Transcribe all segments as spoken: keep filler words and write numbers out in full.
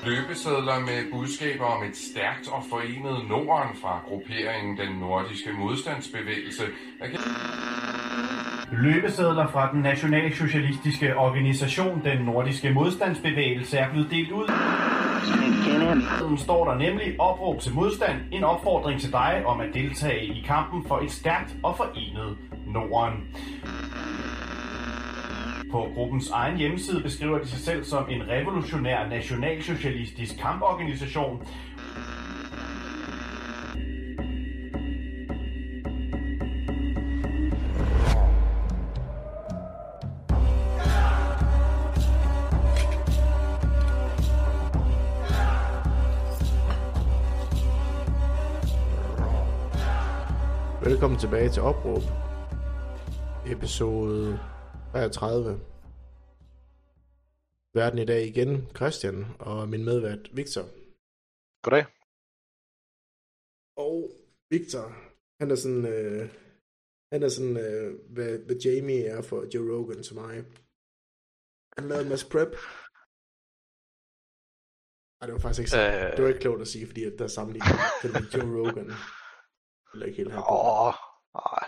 Løbesedler med budskaber om et stærkt og forenet Norden fra grupperingen Den Nordiske Modstandsbevægelse. Kan... Løbesedler fra den nationalsocialistiske organisation Den Nordiske Modstandsbevægelse er blevet delt ud. Den står der nemlig opråb til modstand, en opfordring til dig om at deltage i kampen for et stærkt og forenet Norden. På gruppens egen hjemmeside beskriver de sig selv som en revolutionær nationalsocialistisk kamporganisation. Velkommen tilbage til Opråb, episode treogtredive. Verden i dag igen, Christian, og min medvært, Victor. Goddag. Og Victor, han er sådan, øh, han er sådan, øh, hvad, hvad Jamie er for Joe Rogan til mig. Han lavede en masse prep. Ej, det var faktisk ikke så, øh... det var ikke klogt at sige, fordi at der er sammenlignet med Joe Rogan. Eller ikke helt her på. Åh, nej.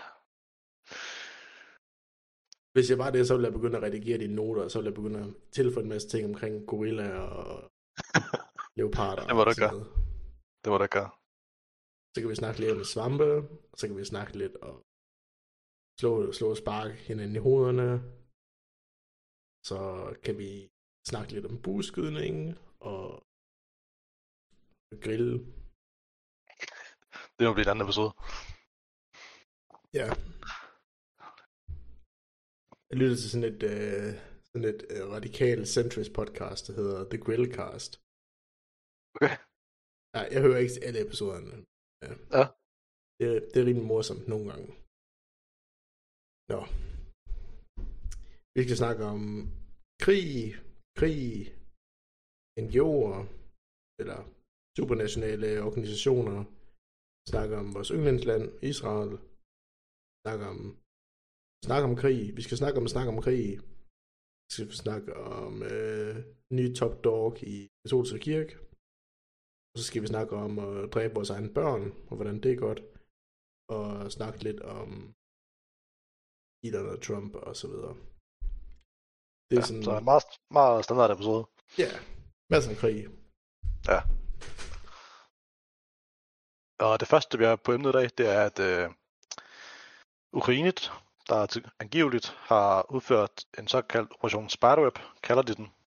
Hvis jeg var det, så ville jeg begynde at redigere dine noter, og så ville jeg begynde at tilføje en masse ting omkring gorilla og leoparder. Det må du gøre. Det må du gøre. Så kan vi snakke lidt om svampe, og så kan vi snakke lidt om slå, slå og sparke hinanden i hovederne. Så kan vi snakke lidt om bueskydning og grill. Det må blive en anden episode. Ja. Jeg lytter til sådan et, øh, sådan et øh, radikal centrist podcast, der hedder The Grillcast. Okay. Ja, jeg hører ikke alle episoderne. Ja. Ja. Det, det er rimelig morsomt nogle gange. Nå. Vi skal snakke om krig, krig, N G O'er, eller supernationale organisationer. Snakke om vores yndlingsland, Israel. Snakke om Snak om krig. Vi skal snakke om at snakke om krig. Vi skal snakke om øh, ny top dog i katolske kirke. Og så skal vi snakke om at dræbe vores egne børn, og hvordan det er godt. Og snakke lidt om Elon og Trump og så videre. Det er ja, sådan... Så en meget, meget standard episode. Ja, masser af krig. Ja. Og det første, vi er på emnet i dag, det er, at øh, Ukraine, der angiveligt har udført en såkaldt operation Spiderweb, kalder de den.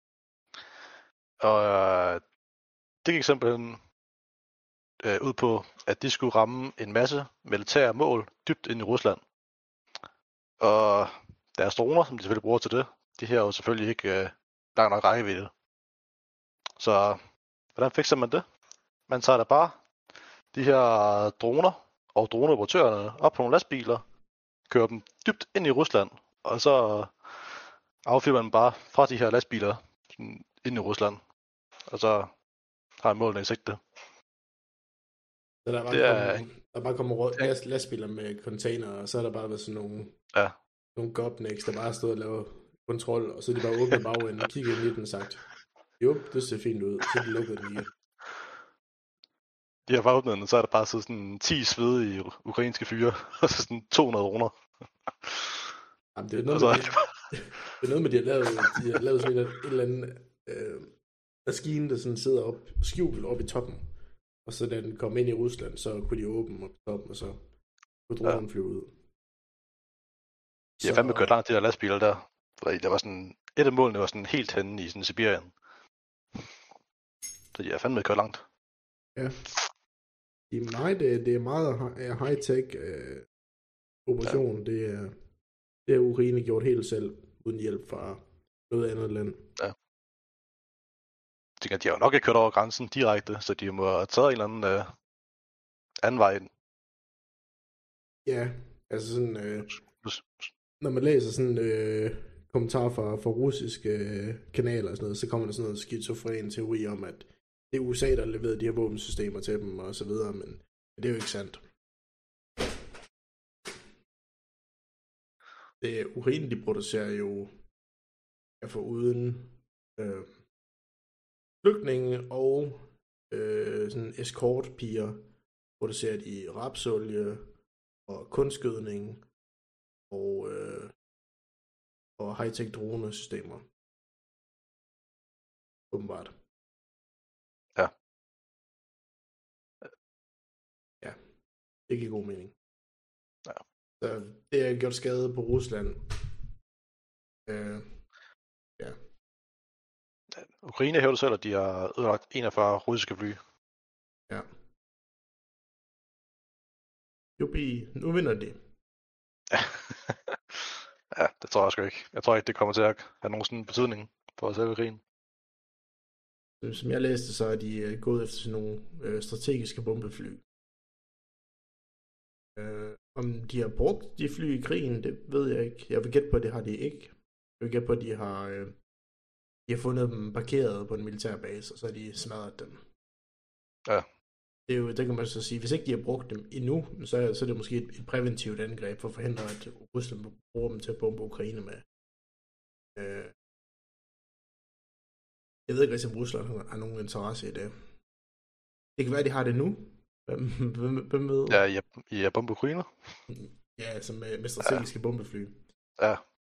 Og øh, det gik simpelthen øh, ud på, at de skulle ramme en masse militære mål dybt ind i Rusland. Og deres droner, som de selvfølgelig bruger til det, de her er jo selvfølgelig ikke øh, langt nok rækkevidde. Så hvordan fikser man det? Man tager da bare de her droner og droneoperatørerne op på nogle lastbiler, kører dem dybt ind i Rusland, og så affyrer man bare fra de her lastbiler ind i Rusland, og så har man målene i sigte. Så der er bare, det kommet, er... der bare kommer rundt last, lastbiler med container, og så er der bare været sådan nogle, ja. nogle gopniks, der bare stod og lavede kontrol, og så er de bare åbnet bagenden og kigget ind i den og sagt, jo, det ser fint ud, så de lukkede den igen. De her bagudnændende, så er der bare så sådan ti svedige ukrainske fyre, og så sådan to hundrede droner. Jamen, det er noget, så... med, de, det er noget med, de har lavet, de har lavet sådan et, et eller andet øh, maskine, der sådan sidder op, skjult op i toppen. Og så da den kom ind i Rusland, så kunne de åbne op i toppen, og så kunne dronen ja. flyve ud. De har fandme kørt langt, de der lastbiler der. Der var sådan, et af målene var sådan helt henne i sådan Sibirien. Så de har fandme kørt langt. Ja. Nej, det, det er meget high-tech øh, operation. Ja. Det, er, det har Ukraine gjort helt selv, uden hjælp fra noget andet land. Ja. Jeg tænker, de har jo nok ikke kørt over grænsen direkte, så de må have taget en eller anden øh, anden vej ind. Ja, altså sådan, øh, når man læser sådan øh, kommentarer fra, fra russiske øh, kanaler og sådan noget, så kommer der sådan noget skizofren teori om, at det er U S A, der leverede de her våbensystemer til dem og så videre, men det er jo ikke sandt. Det Ukraine, de producerer jo, ja, for uden, øh, flygtninge og øh, sådan escortpiger, produceret i rapsolie og kunstgødning og, øh, og high-tech dronesystemer. Åbenbart. Ja. Ja, det giver god mening. Ja. Så det har gjort skade på Rusland. Øh, ja. Ukraine hævder selv, at de har ødelagt enogfyrre russiske fly. Ja. Jubi, nu vinder de. Ja, det tror jeg sgu ikke. Jeg tror ikke, det kommer til at have nogen sådan betydning for selve krigen. Som jeg læste, så er de øh, gået efter sådan nogle øh, strategiske bombefly. Øh, om de har brugt de fly i krigen, det ved jeg ikke. Jeg vil gætte på, at det har de ikke. Jeg vil gætte på, at de har, øh, de har fundet dem parkeret på en militærbase, og så har de smadret dem. Ja. Det er jo, det kan man så sige, hvis ikke de har brugt dem endnu, så, så er det måske et, et præventivt angreb for at forhindre, at Rusland bruger dem til at bombe Ukraine med. Øh, Jeg ved ikke rigtig, om Rusland har nogen interesse i det. Det kan være, at de har det nu. Hvem, hvem, hvem ved? Ja, i, i at bombe Ukraine. Ja, altså med, med strategiske ja. bombefly. Ja.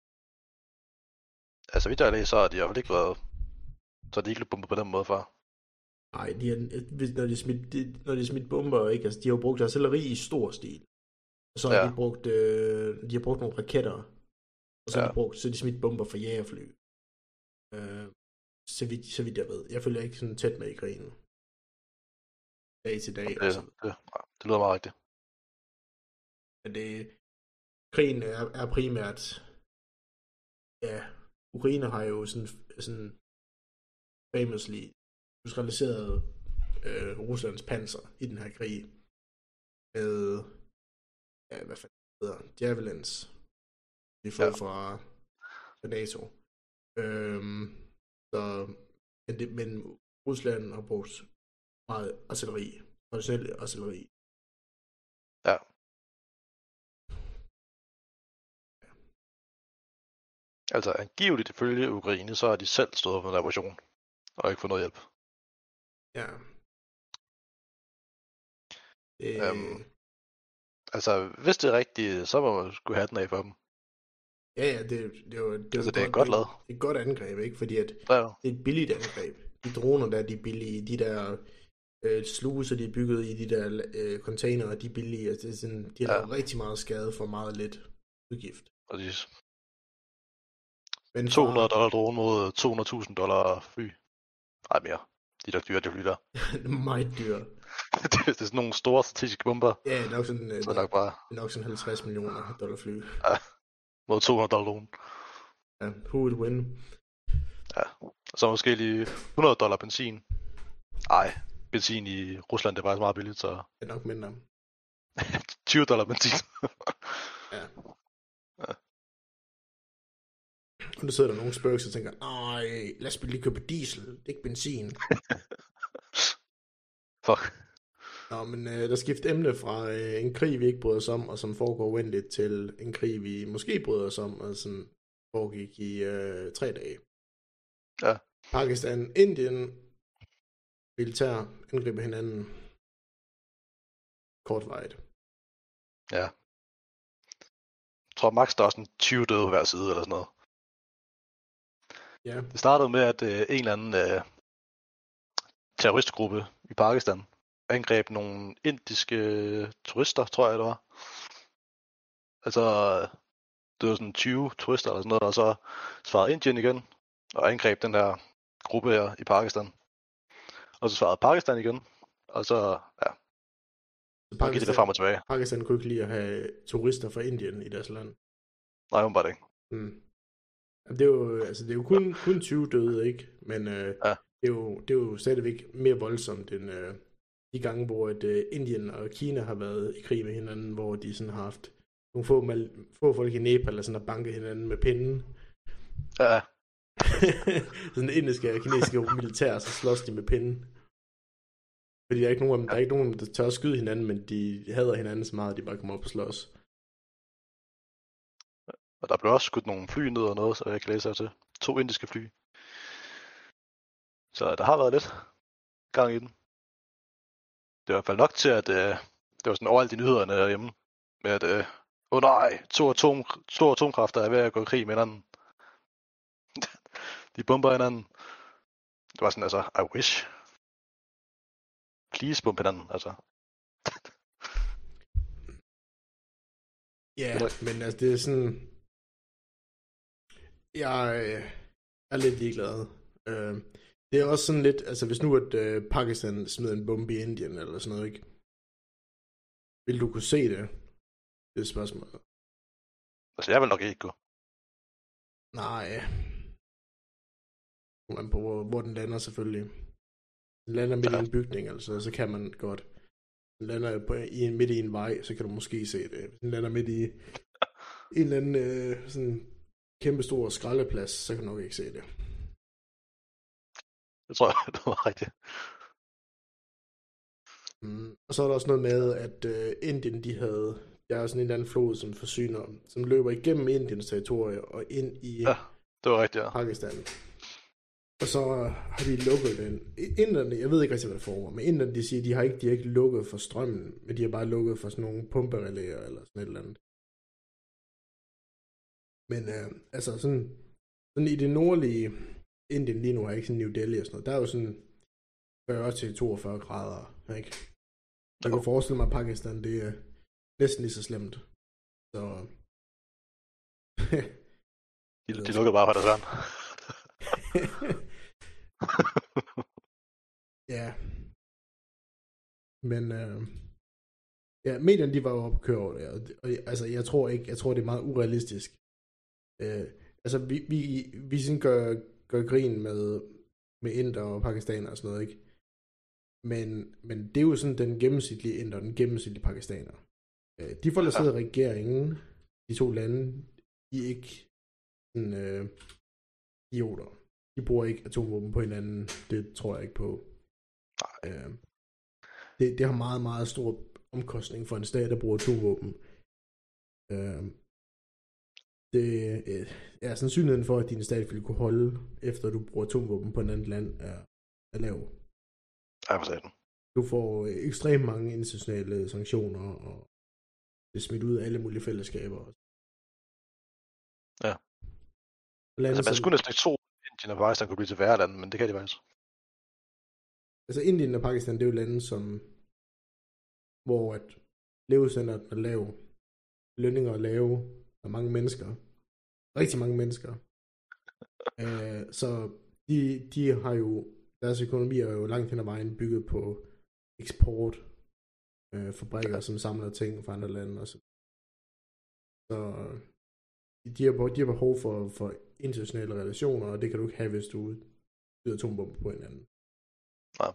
Altså, vidt jeg læser, så har de i hvert fald ikke været... Så har de ikke bombet på den måde før. Nej, de er, når de smidt, de, når de smidt bomber, ikke? Altså, de har jo brugt artilleri i stor stil. Og så har ja. de brugt, øh, de har brugt nogle raketter. Og så har ja. de brugt, så de smidt bomber for jagerfly. Øh, Så vidt, så vidt jeg ved. Jeg følger ikke sådan tæt med i krigen. Dag til dag. Det, det, det lyder meget rigtigt. Men det, krigen er, er primært... Ja, Ukraine har jo sådan, sådan famously industrialiseret øh, Ruslands panser i den her krig. Med... Ja, hvad fanden hedder Javelins. De har fået ja. fra, fra NATO. Øhm... Så, men, det, men Rusland har brugt meget artilleri, traditionelt artilleri. Ja. ja. Altså angiveligt ifølge Ukraine, så har de selv stået for en revolution, og ikke fået noget hjælp. Ja. Det... Øhm, altså, hvis det er rigtigt, så må man skulle have den af for dem. Ja, ja, det, det, er jo, det, er altså, jo det er godt, godt lavet. Det er et godt angreb, ikke? Fordi at ja, ja. det er et billigt angreb. De droner der, de er billige. De der øh, sluser, de er bygget i de der øh, containere, de er billige. Altså, det er sådan, de har ja. lavet rigtig meget skade for meget lidt udgift. Præcis. Men to hundrede dollar drone mod to hundrede tusind dollar fly. Nej, mere. De der dyre, de fly der. Det er meget dyre. det, det er sådan nogle store strategiske bomber. Ja, det er nok sådan, så det er nok bare... det er nok sådan halvtreds millioner dollar fly. Ja. Mod to hundrede dollar drone. Ja, who would win? Ja, og så måske lige hundrede dollar benzin. Ej, benzin i Rusland, det er faktisk meget billigt, så... Det er nok mindre. tyve dollar benzin. ja. ja. Og nu sidder der nogle spøgelser og tænker, nej, lad os lige købe diesel, det er ikke benzin. Fuck. Nå, men øh, der skifter emne fra øh, en krig, vi ikke bryder os om, og som foregår uendeligt, til en krig, vi måske bryder os om, og som foregik i øh, tre dage. Ja. Pakistan, Indien, militær angriber hinanden kortvarigt. Ja. Jeg tror max der er sådan tyve døde på hver side, eller sådan noget. Ja. Det startede med, at øh, en eller anden øh, terroristgruppe i Pakistan angreb nogle indiske turister, tror jeg det var. Altså, det var sådan tyve turister eller sådan noget, og så svarede Indien igen, og angreb den der gruppe her i Pakistan. Og så svarede Pakistan igen, og så, ja, så gik det frem og tilbage. Pakistan kunne ikke lide at have turister fra Indien i deres land. Nej, hun bare det ikke. Mm. Det er jo, altså, det er jo kun, kun tyve døde, ikke? Men øh, ja. det, er jo, det er jo stadigvæk mere voldsomt end øh, de gange, hvor et, øh, Indien og Kina har været i krig med hinanden, hvor de sådan har haft nogle få, mal, få folk i Nepal, der sådan har banket hinanden med pinden. Ja. Sådan indiske og kinesiske militær, så slås de med pinden. Fordi der er ikke nogen, der er ikke nogen, der tør at skyde hinanden, men de hader hinanden så meget, at de bare kommer op og slås. Og der blev også skudt nogle fly ned og noget, så jeg kan læse af til. To indiske fly. Så der har været lidt gang i den. Det er i hvert fald nok til, at øh, det var sådan overalt i nyhederne derhjemme, med at, øh, åh nej, to, atom, to atomkræfter er ved at gå i krig med hinanden. De bomber hinanden. Det var sådan, altså, I wish. Please bombe hinanden, altså. Ja, yeah, men altså, det er sådan... Jeg øh, er lidt ligeglad. Øh, det er også sådan lidt, altså hvis nu at øh, Pakistan smed en bombe i Indien eller sådan noget, ikke? Vil du kunne se det? Det er spørgsmålet. Altså, jeg vil nok ikke gå. Nej. Man på, hvor, hvor den lander selvfølgelig. Den lander midt ja. i en bygning, altså, så kan man godt. Den lander på, i en, midt i en vej, så kan du måske se det. Hvis den lander midt i en eller anden øh, sådan kæmpe stor skraldeplads, så kan du nok ikke se det. Det tror jeg, det var rigtigt. Mm. Og så er der også noget med, at øh, Indien, de havde, der er sådan en eller anden flod, som forsyner, som løber igennem Indiens territorie og ind i ja, det var rigtigt, ja. Pakistan. Og så har de lukket den. Inderne, jeg ved ikke rigtig, hvad det foregår, men inderne, de siger, de har ikke, de har ikke lukket for strømmen, men de har bare lukket for sådan nogle pumperelæer eller sådan et eller andet. Men øh, altså sådan, sådan i det nordlige Indien lige nu har jeg ikke sådan New Delhi og sådan noget. Der er jo sådan fyrre til toogfyrre grader, ikke? Jeg kan forestille mig, at Pakistan, det er næsten lige så slemt. Så... de, de lukkede bare for deres vand. Ja. Men øh, ja, medierne, de var jo oppe at køre over det, og, og altså, jeg tror ikke, jeg tror, det er meget urealistisk. Øh, altså, vi, vi, vi sådan gør, gør grin med, med inder og pakistaner og sådan noget, ikke? Men, men det er jo sådan den gennemsnitlige inder og den gennemsnitlige pakistaner. Øh, de folk, der sidder i regeringen, de to lande, de er ikke sådan øh, idioter. De bruger ikke atomvåben på hinanden. Det tror jeg ikke på. Øh, det, det har meget, meget stor omkostning for en stat, der bruger atomvåben. Øh, det øh, ja, sandsynligheden for, at din stat vil kunne holde, efter du bruger atomvåben på et andet land, er, er lav. Ej, for satan. Du får øh, ekstremt mange internationale sanktioner, og det er smidt ud af alle mulige fællesskaber. Ja. Lande, altså, man skulle næsten ikke tro, Indien og Pakistan kunne blive til værre lande, men det kan de faktisk. Altså Indien og Pakistan, det er jo lande, som hvor at levestandarden er lav, lønninger er lave, der er mange mennesker, rigtig mange mennesker. uh, så de, de har jo, deres økonomi er jo langt hen ad vejen bygget på eksport, uh, fabrikker, som samler ting fra andre lande. Og så så de har, de har behov for, for internationale relationer, og det kan du ikke have, hvis du skyder atombomber på hinanden. Ja.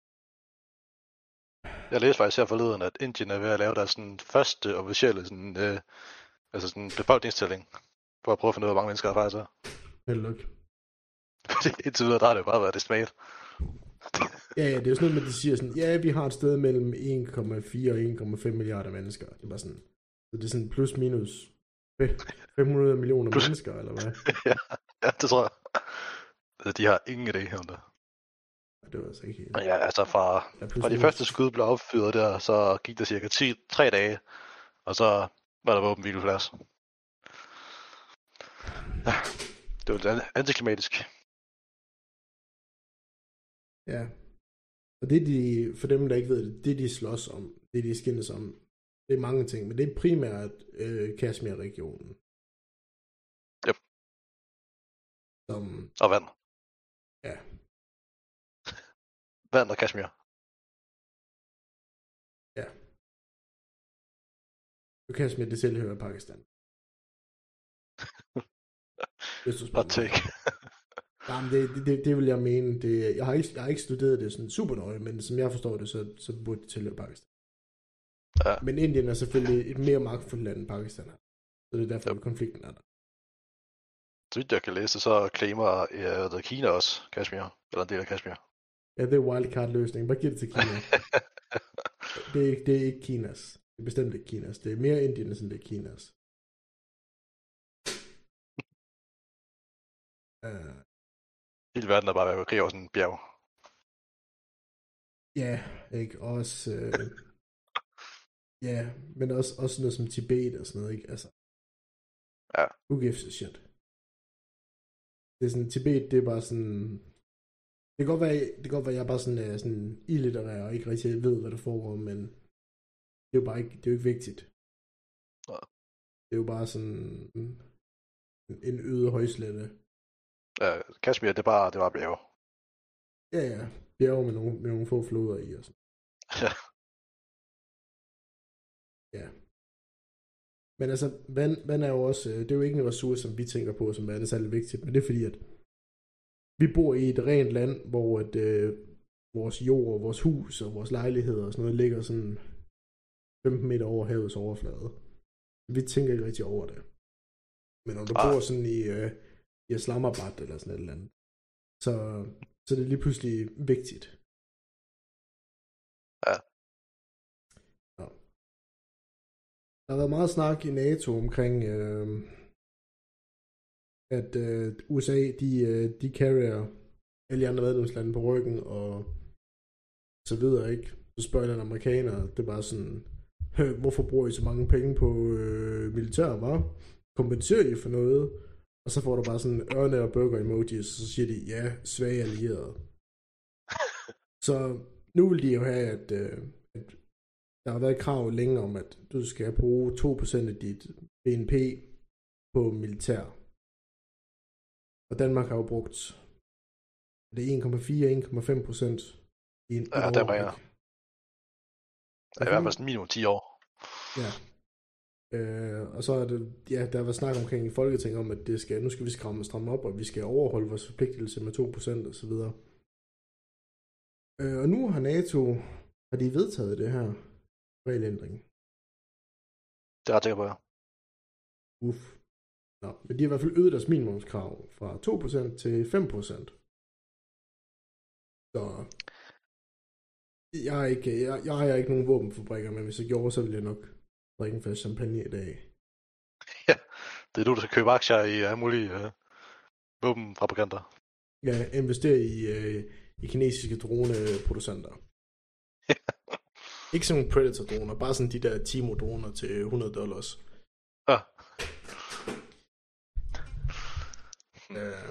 Jeg læste faktisk her forleden, at Indien er ved at lave deres sådan, første officielle sådan, øh, altså sådan befolkningstælling, for at prøve at finde ud af, hvor mange mennesker der faktisk er. Held lykke. Indtil videre, der har det jo bare været estimat. Ja, ja, det er jo sådan noget med, at de siger sådan, ja, vi har et sted mellem en komma fire og en komma fem milliarder mennesker. Det er bare sådan, så det er sådan plus minus fem hundrede millioner plus mennesker, eller hvad? ja, ja, det tror jeg. Altså, de har ingen idé om det. Det var altså ikke helt... Ja, altså fra, ja, fra de første skud blev affyret der, så gik der cirka ti, tre dage, og så var der våbenhvileplads. Ja, det var lidt antiklimatisk. Ja. Og det de, for dem der ikke ved det, det de slås om, det de skændes om, det er mange ting, men det er primært øh, Kashmir-regionen. Yep. Som... Og vand. Ja. Vand og Kashmir. Ja. Og Kashmir, det selv hører Pakistan. Hvis du Hot take. Jamen, det, det, det, det vil jeg mene. Det, jeg, har ikke, jeg har ikke studeret det sådan super nøje, men som jeg forstår det, så, så burde det tilhøre Pakistan. Ja. Men Indien er selvfølgelig et mere magtfuldt land end Pakistan er. Så det er derfor, at konflikten er der. Så vidt jeg kan læse, så claimer ja, Kina også Kashmir, eller en del af Kashmir. Ja, det er wildcard-løsning. Bare giv det til Kina. det, er ikke, det er ikke Kinas. Det er bestemt ikke Kinas. Det er mere Indien, end det er Kinas. Uh, Hele verden er bare ved at krig over sådan en bjerg. Ja, ikke? Også, øh, ja, men også, også noget som Tibet og sådan noget, ikke? Altså, Ja. who gives a shit? Det er sådan, Tibet, det er bare sådan, det kan godt være, det kan godt være, jeg er bare sådan, uh, sådan illitterær og ikke rigtig ved, hvad der foregår, men det er jo bare ikke, det er jo ikke vigtigt. Ja. Det er jo bare sådan en, en øde højslette. Ja, Kashmir, det er bare, det er bare bjerge. Ja, ja. Bjerge med nogle, med nogle få floder i og sådan. Ja. Ja. Men altså, vand, vand er jo også, det er jo ikke en ressource, som vi tænker på, som er det særlig vigtigt, men det er fordi, at vi bor i et rent land, hvor at, øh, vores jord, vores hus og vores lejligheder og sådan noget ligger sådan femten meter over havets overflade. Vi tænker ikke rigtig over det. Men når du ah. bor sådan i, øh, i Islamabad eller sådan et eller andet, så, så er det lige pludselig vigtigt. Ja. Ja. Der har været meget snak i NATO omkring, øh, at øh, U S A, de, øh, de carrier alle de andre medlemslande på ryggen, og så videre, ikke? Så spørger den amerikaner, det er bare sådan, hvorfor bruger I så mange penge på øh, militær, hva? Kompenserer I for noget? Og så får du bare sådan ørne og burger emojis, og så siger de, ja, svage allierede. Så nu vil de jo have, at, øh, at der har været et krav længe om, at du skal bruge to procent af dit B N P på militær. Og Danmark har jo brugt det er en komma fire til en komma fem procent i en ja, det bringer. Det er i hvert fald sådan minimum ti år. Ja. Øh, og så er det, ja, der var snak omkring i Folketinget om, at det skal, nu skal vi stramme, stramme op, og vi skal overholde vores forpligtelse med to procent og så videre. Øh, og nu har NATO, har de vedtaget det her regelændring. Det er ret sikker på, ja. Uff. Nå, men de har i hvert fald øget deres minimumskrav fra to procent til fem procent. Så jeg har ikke, jeg, jeg har ikke nogen våbenfabrikker, men hvis jeg gjorde, så ville jeg nok drikke en flaske champagne i dag. Ja, det er nu, du skal købe aktier i alle mulige øh, våbenfabrikanter. Ja, investere i, øh, i kinesiske droneproducenter. Ja. Ikke sådan nogle Predator-droner, bare sådan de der Timo-droner til hundrede dollars. Ja. Øh.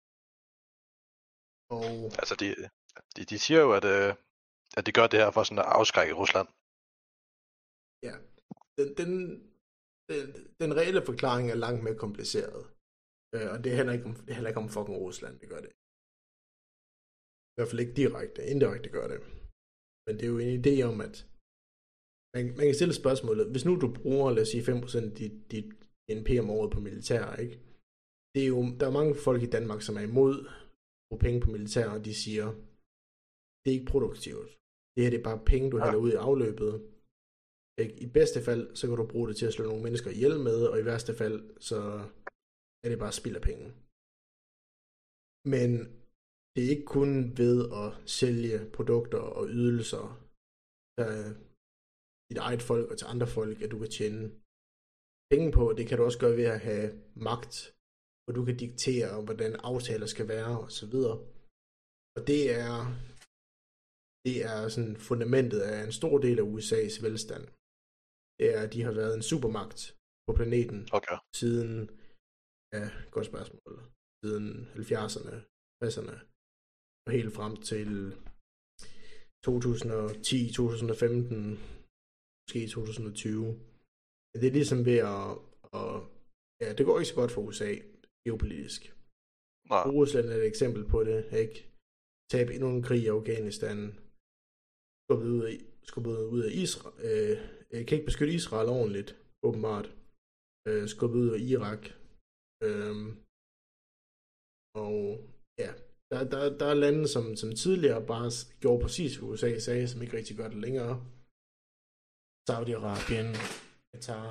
Og... Altså, de, de, de siger jo, at, øh, at de gør det her for sådan at afskrække Rusland. Ja, den, den, den, den reelle forklaring er langt mere kompliceret. Øh, og det handler ikke om, det handler ikke om fucking Rusland, det gør det. I hvert fald ikke direkte, indirekte gør det. Men det er jo en idé om, at man, man kan stille spørgsmålet, hvis nu du bruger, lad os sige, fem procent af dit, dit B N P om året på militær, ikke? Det er jo, der er mange folk i Danmark, som er imod at bruge penge på militær, og de siger, det er ikke produktivt. Det her det er bare penge, du hælder ud i afløbet. I bedste fald, så kan du bruge det til at slå nogle mennesker ihjel med, og i værste fald, så er det bare spild af penge. Men det er ikke kun ved at sælge produkter og ydelser til dit eget folk og til andre folk, at du kan tjene penge på. Det kan du også gøre ved at have magt, hvor du kan diktere, hvordan aftaler skal være og så videre. Og det er, det er sådan fundamentet af en stor del af U S A's velstand. Det er, at de har været en supermagt på planeten okay. siden, ja, godt spørgsmål, siden halvfjerdserne, tresserne, og helt frem til to tusind og ti til to tusind og femten, måske to tusind og tyve. Men det er ligesom ved at, at ja, det går ikke så godt for U S A geopolitisk. Nej. Rusland er et eksempel på det, ikke? Tab endnu en krig i Afghanistan, skubbet ud af, skubbet ud af Israel, øh, kan ikke beskytte Israel ordentligt, åbenbart, øh, skubbet ud af Irak, øh, og ja, der, der, der er lande, som, som tidligere bare gjorde præcis, hvad U S A sagde, som ikke rigtig gør det længere. Saudi-Arabien, Qatar,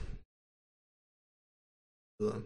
videre.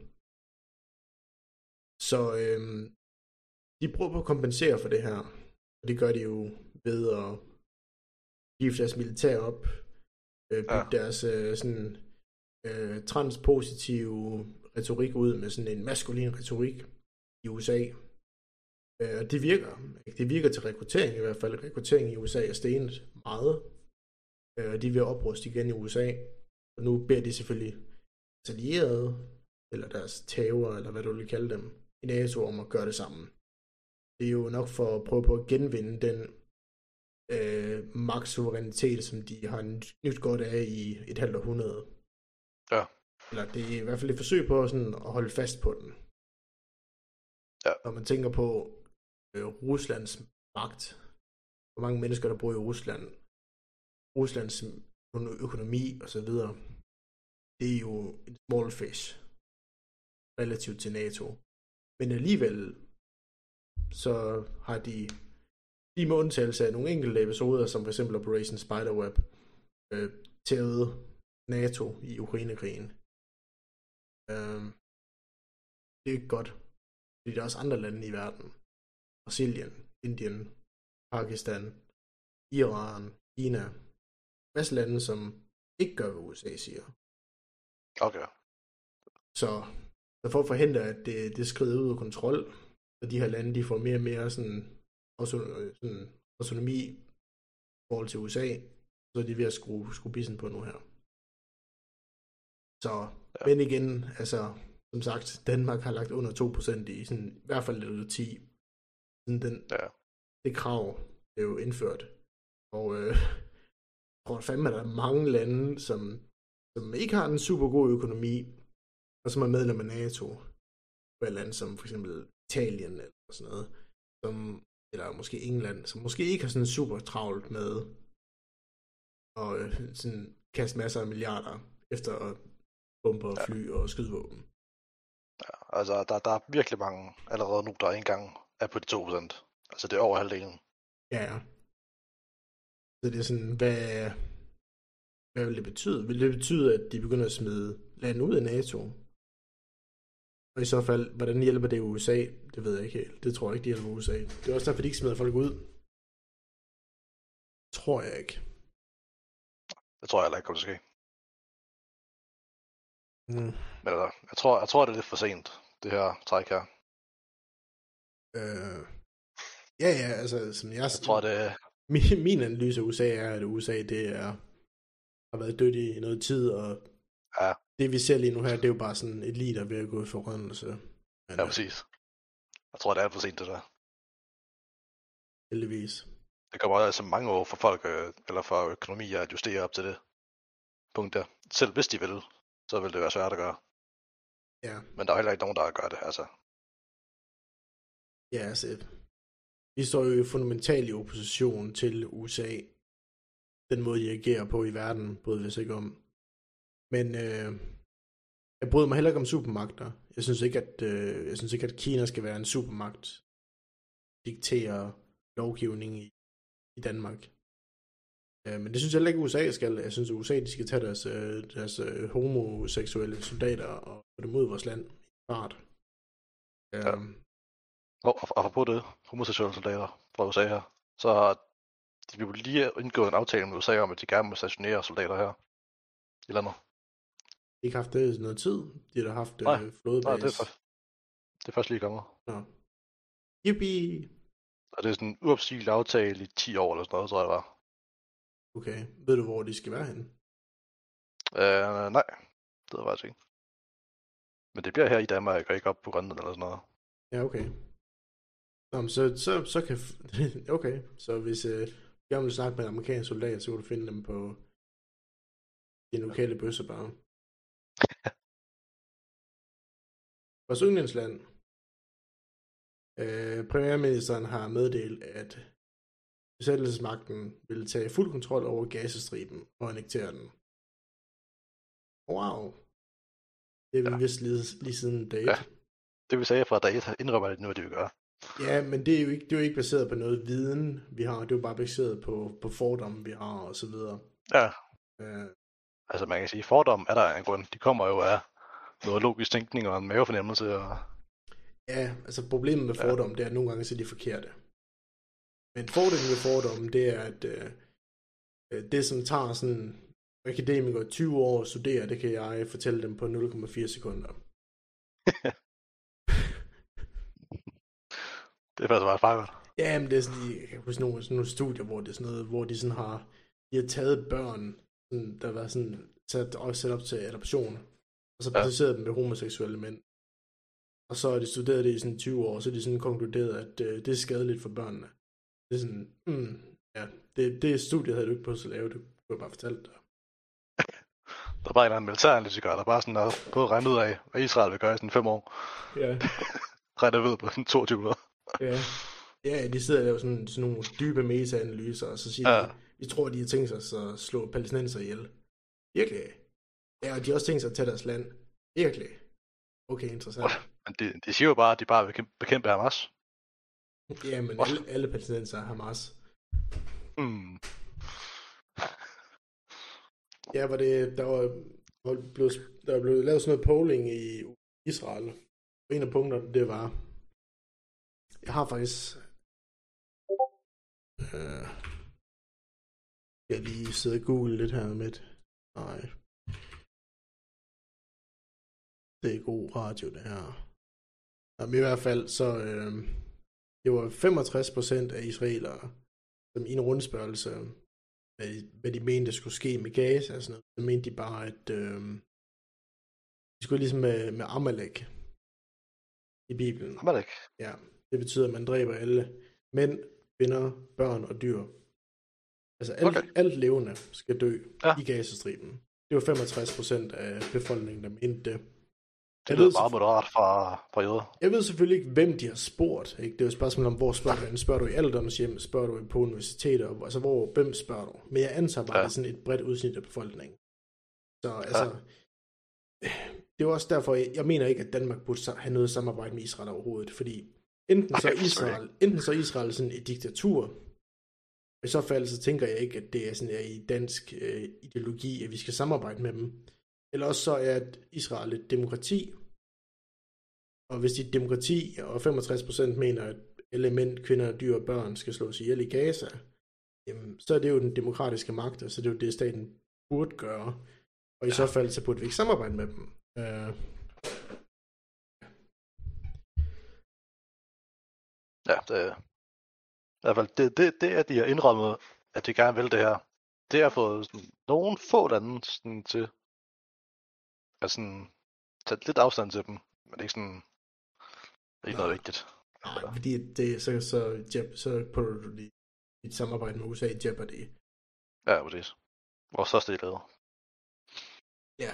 Så øhm, de prøver på at kompensere for det her, og det gør de jo ved at give deres militær op, øh, bygge ja. deres øh, sådan øh, transpositive retorik ud med sådan en maskulin retorik i U S A. Øh, og det virker. Det virker til rekruttering i hvert fald. Rekruttering i U S A er steget meget. Øh, og de vil opruste igen i U S A. Og nu beder de selvfølgelig allierede, eller deres taver, eller hvad du vil kalde dem, i NATO om at gøre det samme. Det er jo nok for at prøve på at genvinde den øh, magtsuverænitet, som de har nyt godt af i et halvt århundrede. Ja. Eller det er i hvert fald et forsøg på sådan at holde fast på den. Ja. Når man tænker på øh, Ruslands magt, hvor mange mennesker, der bor i Rusland, Ruslands økonomi og så videre, det er jo en small fish relativt til NATO. Men alligevel så har de, lige med undtagelse af nogle enkelte episoder, som for eksempel Operation Spiderweb, øh, tævet NATO i Ukrainekrigen. Øh, det er ikke godt, fordi der er også andre lande i verden. Brasilien, Indien, Pakistan, Iran, Kina. En masse lande, som ikke gør, hvad U S A siger. Okay. Så, så for at forhindre, at det, det skrider ud af kontrol, og de her lande, de får mere og mere sådan, sådan autonomi i forhold til U S A, så er de ved at skrue, skrue bissen på nu her. Så, ja. Men igen, altså, som sagt, Danmark har lagt under to procent i sådan, i hvert fald lidt ti. Sådan den, ja. Det krav er jo indført. Og øh, jeg tror fandme, at der er mange lande, som, som ikke har en super god økonomi, og som er medlem af NATO. Et land som for eksempel Italien eller sådan noget, som, eller måske England, som måske ikke har sådan super travlt med at øh, sådan kaste masser af milliarder efter bomber og fly ja. og skydevåben. Ja, altså der, der er virkelig mange allerede nu, der ikke engang er på de to procent. Altså det er over halvdelen. Ja, ja. Så det er sådan, hvad, hvad vil det betyde? Vil det betyde, at de begynder at smide lande ud af NATO? Og i så fald, hvordan hjælper det U S A? Det ved jeg ikke helt. Det tror jeg ikke, det hjælper U S A. Det er også derfor, de ikke smider folk ud. Tror jeg ikke. Det tror jeg heller ikke kommer til at ske. Mm. Men altså, jeg tror, jeg tror, det er lidt for sent, det her træk her. Øh, ja, ja, altså, som jeg... Jeg tror, det... Min, min analyse af U S A er, at U S A, det er, har været dødt i noget tid, og ja. det vi ser lige nu her, det er jo bare sådan et lige, der er ved at gå i forrøndelse. Ja, præcis. Jeg tror, det er for sent, det der. Heldigvis. Det kommer altså mange år for folk, eller for økonomier at justere op til det punkt der. Selv hvis de vil, så vil det være svært at gøre. Ja. Men der er heller ikke nogen, der gør det, altså. Ja, altså, vi står jo fundamentalt i opposition til U S A. Den måde, de agerer på i verden, bryder vi os ikke om. Men øh, jeg bryder mig heller ikke om supermagter. Jeg synes ikke, at, øh, jeg synes ikke, at Kina skal være en supermagt. Diktere lovgivning i, i Danmark. Øh, men det synes jeg heller ikke, U S A skal. Jeg synes, at U S A de skal tage deres, øh, deres øh, homoseksuelle soldater og få dem ud af vores land i fart. Øh, ja. Og, og for på det, homoseksuelle soldater fra U S A her, så har de vil lige indgået en aftale med U S A om, at de gerne vil stationere soldater her i landet. De har ikke haft det noget tid. De har haft nej, øh, flådebase. Nej, det er, først, det er først lige kommet. Nå. Yippie! Og det er sådan en uopsigelig aftale i ti år eller sådan noget, tror jeg det var. Okay. Ved du, hvor de skal være henne? Øh, nej, det ved jeg faktisk ikke. Men det bliver her i Danmark, og ikke op på Grønland eller sådan noget. Ja, okay. Nå, så, så, så kan... okay, så hvis øh, jeg vil snakke med en amerikansk soldat, så kan du finde dem på de lokale bøssebar. Vores yndlingsland. Øh, premierministeren har meddelt, at besættelsesmagten vil tage fuld kontrol over Gazastriben og annektere den. Wow. Det er vi ja. vist lige, lige siden dag et. Ja, det vi sagde fra dag et, indrømmer det nu, at det vi gør. Ja, men det er, jo ikke, det er jo ikke baseret på noget viden, vi har. Det er jo bare baseret på, på fordomme, vi har, og så videre. Ja. Øh. Altså, man kan sige, fordom er der en grund. De kommer jo af noget logisk tænkning og en mavefornemmelse. Og... Ja, altså problemet med fordom, ja. det er, at nogle gange så er de forkerte. Men fordelen med fordom, det er, at øh, det, som tager sådan akademikere tyve år at studere, det kan jeg fortælle dem på nul komma fire sekunder. Det er faktisk meget farligt. Ja, men det er sådan, jeg kan huske nogle, sådan nogle studier, hvor det er sådan noget, hvor de sådan har, de har taget børn, sådan, der var sådan sat, og sat op til adoption, og så placeret ja. dem med homoseksuelle mænd. Og så har de studeret det i sådan tyve år, så er de sådan konkluderet, at øh, det er skadeligt for børnene. Det er sådan, mm, ja, det, det studiet havde du ikke på at lave, det kunne jeg bare fortælle dig. Der er bare en eller anden militæranalytiker, der bare sådan har prøvet at regne ud af, hvad Israel vil gøre i sådan fem år. Ja. Regner ved på sådan toogtyve år. Ja. Ja, de sidder og laver sådan, sådan nogle dybe meta-analyser, og så siger ja. de, vi tror, de har tænkt sig at slå palæstinenser ihjel. Virkelig? Ja, og de har også tænkt sig at tage deres land. Virkelig? Okay, interessant. Men de, de siger jo bare, at de bare vil bekæmpe Hamas. Ja, men alle, alle palæstinenser er Hamas. Hmm. Ja, var det, der var, var blevet, der var blevet lavet sådan noget polling i Israel. Og en af punkterne, det var, jeg har faktisk, øh, jeg lige sidde og google lidt her med, nej, det er god radio det her. Jamen, i hvert fald, så øh, det var femogtres procent af israelere, som i en rundspørgelse, hvad de, hvad de mente skulle ske med Gaza og sådan noget, så mente de bare, at øh, de skulle ligesom med, med Amalek i Bibelen. Amalek? Ja, det betyder, at man dræber alle mænd, kvinder, børn og dyr. Altså alt, okay. alt levende skal dø ja. i Gazastriben. Det var femogtres procent af befolkningen, der mente det. Det lyder meget moderat fra, fra jøder. Jeg ved selvfølgelig ikke, hvem de har spurgt. Ikke? Det er jo et spørgsmål om, hvor spørger du? Spørger du i alderdomens hjem? Spørger du på universiteter? Altså, hvor, hvem spørger du? Men jeg antager bare, ja. det er sådan et bredt udsnit af befolkningen. Så altså, ja. det er også derfor, jeg, jeg mener ikke, at Danmark burde have noget samarbejde med Israel overhovedet. Fordi enten så er Israel, enten så er Israel sådan et diktatur. I så fald så tænker jeg ikke, at det er sådan er i dansk øh, ideologi, at vi skal samarbejde med dem. Eller også så er Israel et demokrati. Og hvis det er et demokrati, og femogtres procent mener, at alle mænd, kvinder, dyr og børn skal slås ihjel i Gaza, jamen, så er det jo den demokratiske magt, så det er jo det, staten burde gøre. Og i ja. så fald, så burde vi ikke samarbejde med dem. Uh... Ja, det er i hvert fald det, det, det, at de har indrømmet, at de gerne vil det her, det har fået sådan, nogen få lande sådan, til at sådan, tage lidt afstand til dem, men det er ikke sådan, det er ikke noget vigtigt. Nej, fordi det, så, så, så, så putter du det i et samarbejde med U S A i Jeopardy. Ja, præcis. Vores største del af Ja.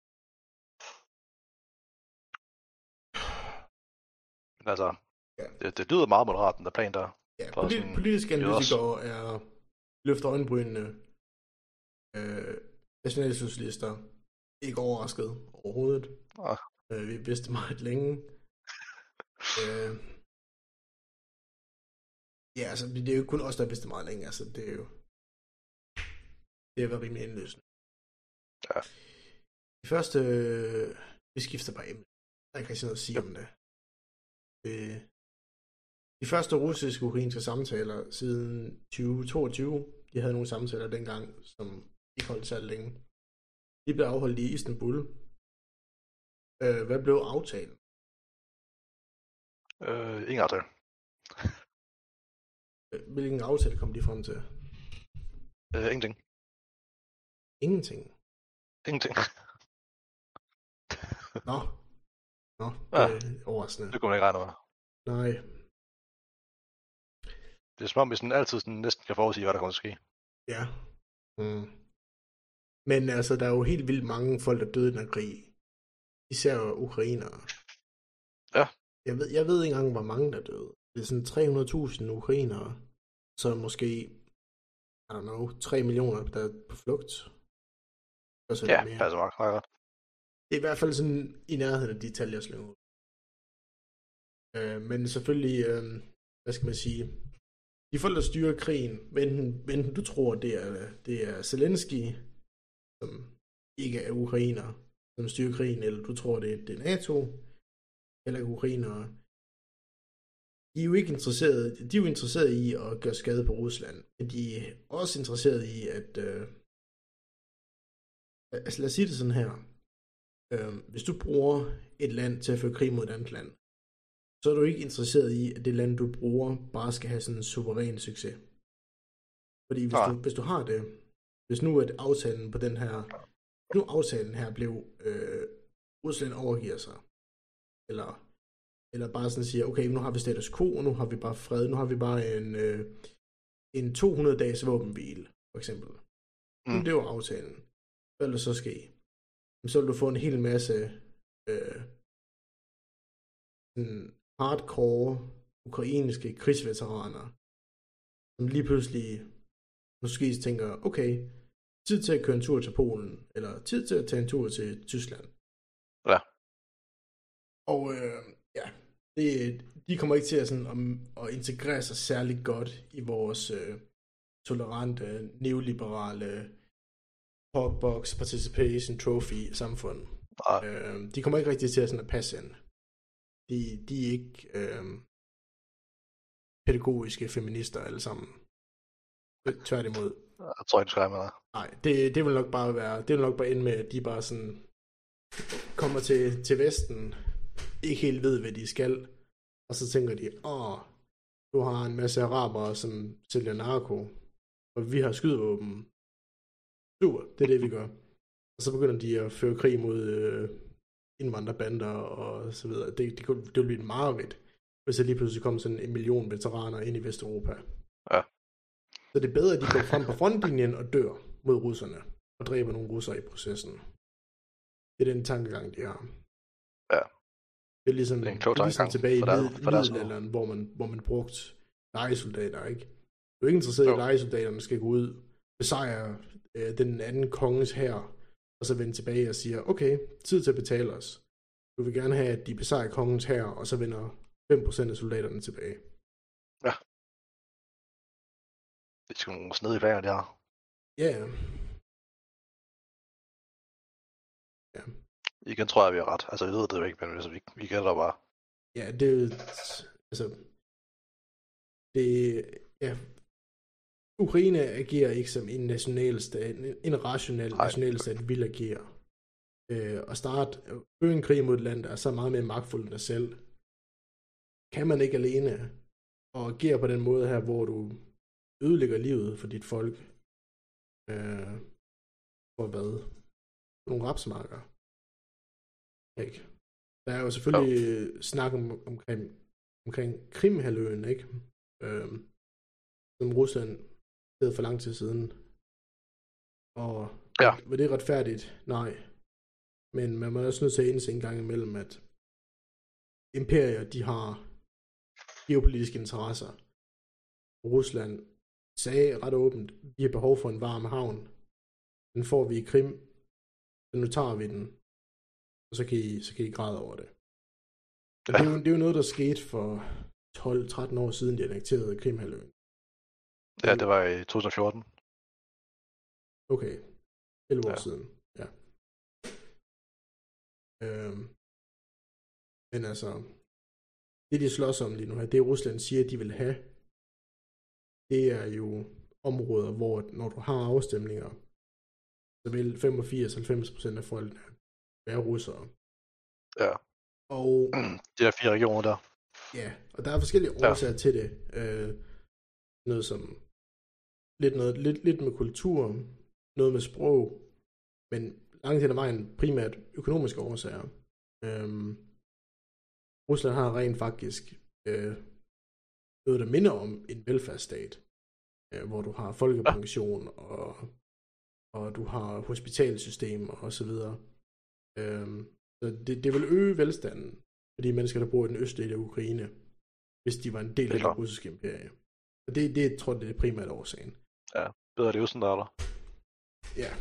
Men altså, ja. Det, det lyder meget moderat, den der plan der. Ja, politi- sådan, politiske analytikere er løfter øjenbrynene. Øh, nationalsocialister ikke overrasket overhovedet. Ah. Øh, vi vidste meget længe. øh, ja, altså, det er jo kun os, der vidste meget længe. Altså, det er jo det har været rimelig indløsende. Ja. De første, øh, vi skifter bare emne. Der er ikke rigtig noget at sige ja. om det. Øh, de første russisk-ukrainske samtaler siden tyve toogtyve, de havde nogle samtaler dengang, som ikke holdt særlig længe. De blev afholdt i Istanbul. Øh, hvad blev aftalen? Øh, ingen aftale. Hvilken aftale kom de frem til? Øh, ingenting. Ingenting? Ingenting. Nå. Nå, det er ja. overraskende. Det kunne man ikke regne med. Nej. Det er som om, vi sådan altid sådan næsten kan forudsige, hvad der kommer til at ske. Ja. Mm. Men altså, der er jo helt vildt mange folk, der døde i den her krig. Især ukrainere. Ja. Jeg ved, jeg ved ikke engang, hvor mange der døde. Det er sådan tre hundrede tusind ukrainere. Så måske, I don't know, tre millioner, der er på flugt. Så ja, det passer meget godt. Det er i hvert fald sådan i nærheden af de tal, jeg slænger ud. Øh, men selvfølgelig, øh, hvad skal man sige, de folk, der styrer krigen, enten, enten du tror, det er, det er Zelensky, som ikke er ukrainer, som styrer krigen, eller du tror, det er, det er NATO, eller ukrainere, de er jo ikke interesseret, de er jo interesseret i at gøre skade på Rusland, men de er også interesseret i, at, øh, altså lad os sige det sådan her, øh, hvis du bruger et land til at føre krig mod et andet land, så er du ikke interesseret i, at det land, du bruger, bare skal have sådan en suveræn succes. Fordi hvis, du, hvis du har det, hvis nu at aftalen på den her, nu aftalen her blev, øh, Rusland overgiver sig, eller, eller bare sådan siger, okay, nu har vi status quo, og nu har vi bare fred, nu har vi bare en, øh, en to hundrede dages våbenhvile, for eksempel. Mm. Det var aftalen. Hvad vil der så ske? Så vil du få en hel masse øh, hardcore ukrainske krigsveteraner, som lige pludselig måske tænker, okay, tid til at køre en tur til Polen, eller tid til at tage en tur til Tyskland. Ja. Og øh, ja, det, de kommer ikke til at, sådan, at, at integrere sig særlig godt i vores øh, tolerante, neoliberale Hawkbox Participation Trophy samfund. Øh, de kommer ikke rigtig til at, sådan, at passe ind. De, de er ikke øh, pædagogiske feminister alle sammen. Tværtimod. Jeg tror ikke, du skal med dig. Nej, det, det vil nok bare være, det vil nok bare ende med, at de bare sådan kommer til, til Vesten, ikke helt ved, hvad de skal, og så tænker de, åh, du har en masse arabere, som sælger narko, og vi har skydevåben. Super, det er det, vi gør. Og så begynder de at føre krig mod øh, indvandrerbander og så videre. Det, det, det vil blive et mareridt, hvis der lige pludselig kommer sådan en million veteraner ind i Vesteuropa. Ja. Så det er bedre, at de går frem på frontlinjen og dør mod russerne, og dræber nogle russere i processen. Det er den tankegang, de har. Ja. Det er ligesom, det er en klog ligesom tilbage i middelalderen, hvor man, hvor man brugte lejesoldater, ikke? Du er ikke interesseret i, at lejesoldaterne skal gå ud, besejre øh, den anden konges hær, og så vende tilbage og siger, okay, tid til at betale os. Du vil gerne have, at de besejrer kongens hær, og så vender fem procent af soldaterne tilbage. Ja. Det er sgu nogle snedige planer, det her. Ja, ja. Ja. Igen tror jeg, vi har ret. Altså, jeg ved det jo ikke, men altså, vi, vi gætter bare. Ja, det er altså, det, ja, Ukraine agerer ikke som en nationalstat, en rationel nationalstat vil agere. Øh, og starte, føre en krig mod et land, der er så meget mere magtfuldt end dig selv, kan man ikke alene, og agere på den måde her, hvor du ødelægger livet for dit folk, øh, for hvad? Nogle rapsmarker. Ikke? Der er jo selvfølgelig oh. snak om, omkring, omkring Krimhalvøen, ikke? Øh, som Rusland havde for lang tid siden. Og ja. Var det retfærdigt? Nej. Men man må også nødt til at indse en gang imellem, at imperier, de har geopolitiske interesser. Rusland sagde ret åbent, vi har behov for en varm havn. Den får vi i Krim, så nu tager vi den, og så kan I, så kan I græde over det. Ja. Det, er jo, det er jo noget, der skete for tolv tretten år siden, de annekterede Krimhalvøen. Ja, det var i to tusind og fjorten. Okay, elleve år ja. siden, ja. Øhm. Men altså, det de slås om lige nu her, det Rusland siger, at de vil have, det er jo områder, hvor når du har afstemninger, så vil femogfirs til halvfems procent af folkene være russere. Ja. Og de der fire regioner der. Ja, og der er forskellige årsager ja. til det. Øh, noget som lidt, noget, lidt, lidt med kultur, noget med sprog, men langt hen ad vejen primært økonomiske årsager. Øhm, Rusland har rent faktisk øh, noget, der minder om en velfærdsstat, øh, hvor du har folkepension, og, og du har hospitalsystemer og så videre. Øhm, så det, det vil øge velstanden for de mennesker, der bor i den østlige del af Ukraine, hvis de var en del af det russiske imperie. Og det, det tror jeg, det er det primære årsagen. Ja, bedre det jo sådan der, eller? Ja.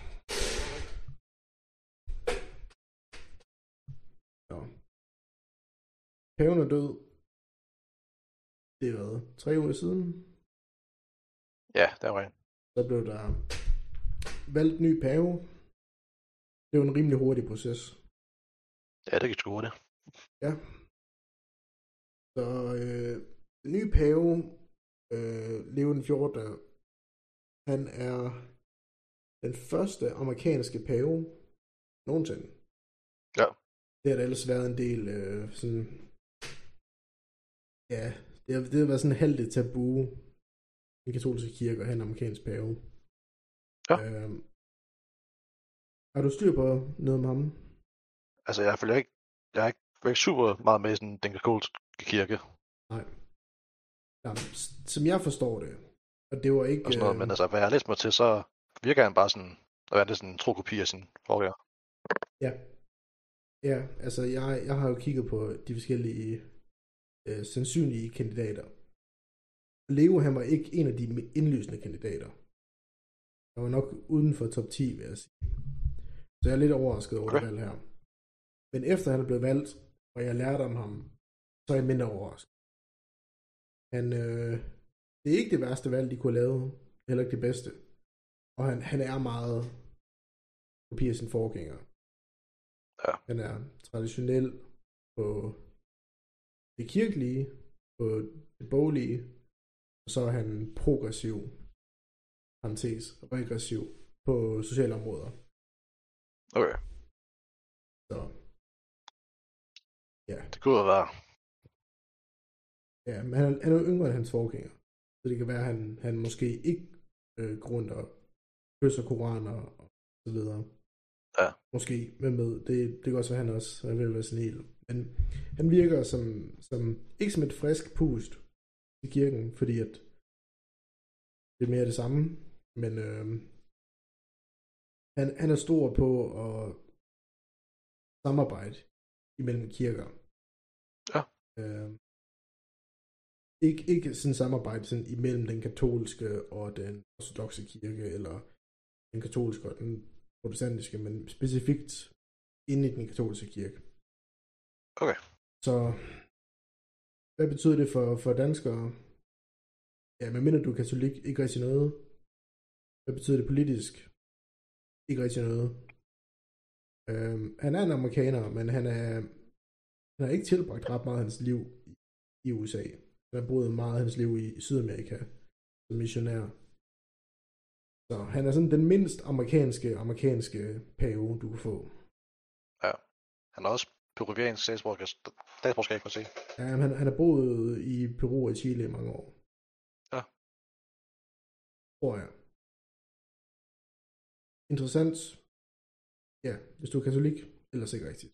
Så. Paven er død. Det er hvad? Tre uger siden? Ja, det var en. Så blev der valgt ny pave. Det var en rimelig hurtig proces. Ja, det gik sgu hurtigt. Ja. Så øh, den nye pave, øh, Leo den fjortende, han er den første amerikanske pave nogensinde. Ja. Det har der ellers været en del øh, sådan Ja, det har, det har været sådan en halvt tabu i den katolske kirke og have en amerikansk pave. Ja. Øhm, har du styr på noget med ham? Altså, jeg følger ikke, jeg er ikke, jeg er ikke super meget med i sådan, den katolske kirke. Nej. Jamen, som jeg forstår det, og det var ikke... Og sådan noget, øh... men altså, hvad jeg har læst mig til, så virker han bare sådan, at være lidt sådan en trokopi af sin forgænger. Ja. Ja, altså, jeg, jeg har jo kigget på de forskellige øh, sandsynlige kandidater. Leo, han var ikke en af de indlysende kandidater. Han var nok uden for top ti, vil jeg sige. Så jeg er lidt overrasket over okay. det valg her. Men efter han er blevet valgt, og jeg lærte om ham, så er jeg mindre overrasket. Han, øh, det er ikke det værste valg, de kunne lave. Heller ikke det bedste. Og han, han er meget kopi af sin forgænger. Ja. Han er traditionel på det kirkelige, på det boglige, og så er han progressiv, parentes, regressiv på sociale områder. Okay. Så, ja. Det kunne være. Ja, men han, han er jo yngre end hans forgænger, så det kan være, at han, han måske ikke øh, går rundt og kysser koraner og så videre. Ja. Måske, hvem ved, det, det kan også være, han også er ved at være senil. Men han virker som, som, ikke som et frisk pust i kirken, fordi at det er mere det samme, men øh, han, han er stor på at samarbejde imellem kirker. Ja. Øh, ikke, ikke sådan samarbejde sådan imellem den katolske og den ortodokse kirke, eller den katolske og den protestantiske, men specifikt inde i den katolske kirke. Okay. Så hvad betyder det for, for danskere? Ja, medmindre du er katolik, ikke rigtig noget. Hvad betyder det politisk? Ikke rigtig noget. Øhm, han er en amerikaner, men han er han har ikke tilbragt ret meget af hans liv i, i U S A. Han har boet meget af hans liv i, i Sydamerika som missionær. Så han er sådan den mindst amerikanske, amerikanske pave, du kan få. Ja. Han er også peruviansk statsborger, statsborgerskab, kan man sige. Ja, han, han har boet i Peru og Chile i mange år. Ja. Tror jeg. Interessant. Ja, hvis du er katolik, ellers ikke rigtigt.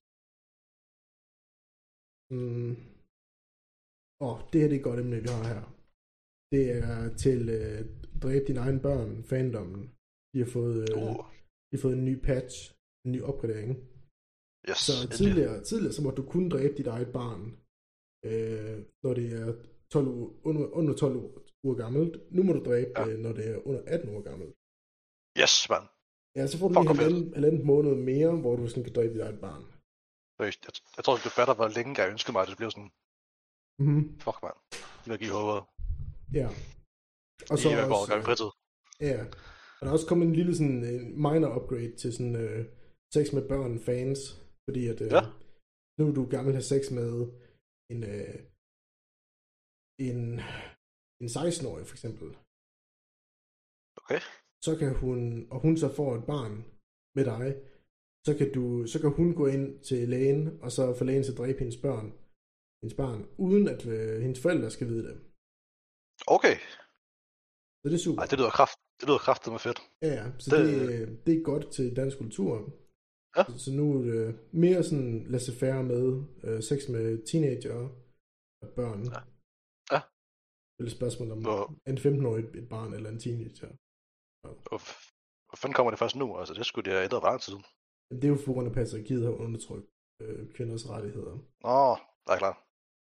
Mm. Åh, det her det er et godt emne, vi har her. Det er til øh, dræb dine egne børn, fandommen. De har fået, øh, uh. de har fået en ny patch, en ny opgradering. Yes, så tidligere, tidligere så måtte du kun dræbe dit eget barn, øh, når det er tolv uger, under, under tolv uger gammelt. Nu må du dræbe ja. det, når det er under atten uger gammelt. Yes, mand. Ja, så får du lige halvanden, halvanden måned mere, hvor du sådan kan dræbe dit eget barn. Jeg, jeg, jeg tror, det fatter, hvor længe jeg ønskede mig, at det blev sådan. Mm-hmm. Fuck, mand. Det vil give håbet. Ja. Og så I også, gang i fritid. Ja. Og der er også kommet en lille sådan en minor upgrade til sådan øh, sex med børn fans, fordi at øh, ja. nu er du gammel have sex med en øh, en en seksten-årig for eksempel. Okay. Så kan hun, og hun så får et barn med dig, så kan du, så kan hun gå ind til lægen, og så få lægen til at dræbe hendes børn, hendes barn, uden at øh, hendes forældre skal vide det. Okay. Så det er super. Ej, det lyder kraft, det lyder kraftigt med fedt. Ja, ja. Så det, det, det er godt til dansk kultur. Ja. Så, så nu er det mere sådan laissez-faire med øh, sex med teenager og børn. Ja. Ja. Det er et spørgsmål om Hvor... en femten-årig et barn eller en teenager. Hvor, hvor fanden kommer det først nu? Altså, det skulle de have ændret for lang tid. Det er jo på grund af patriarkiet har undertrykt øh, kvinders rettigheder. Åh, oh, der er klart.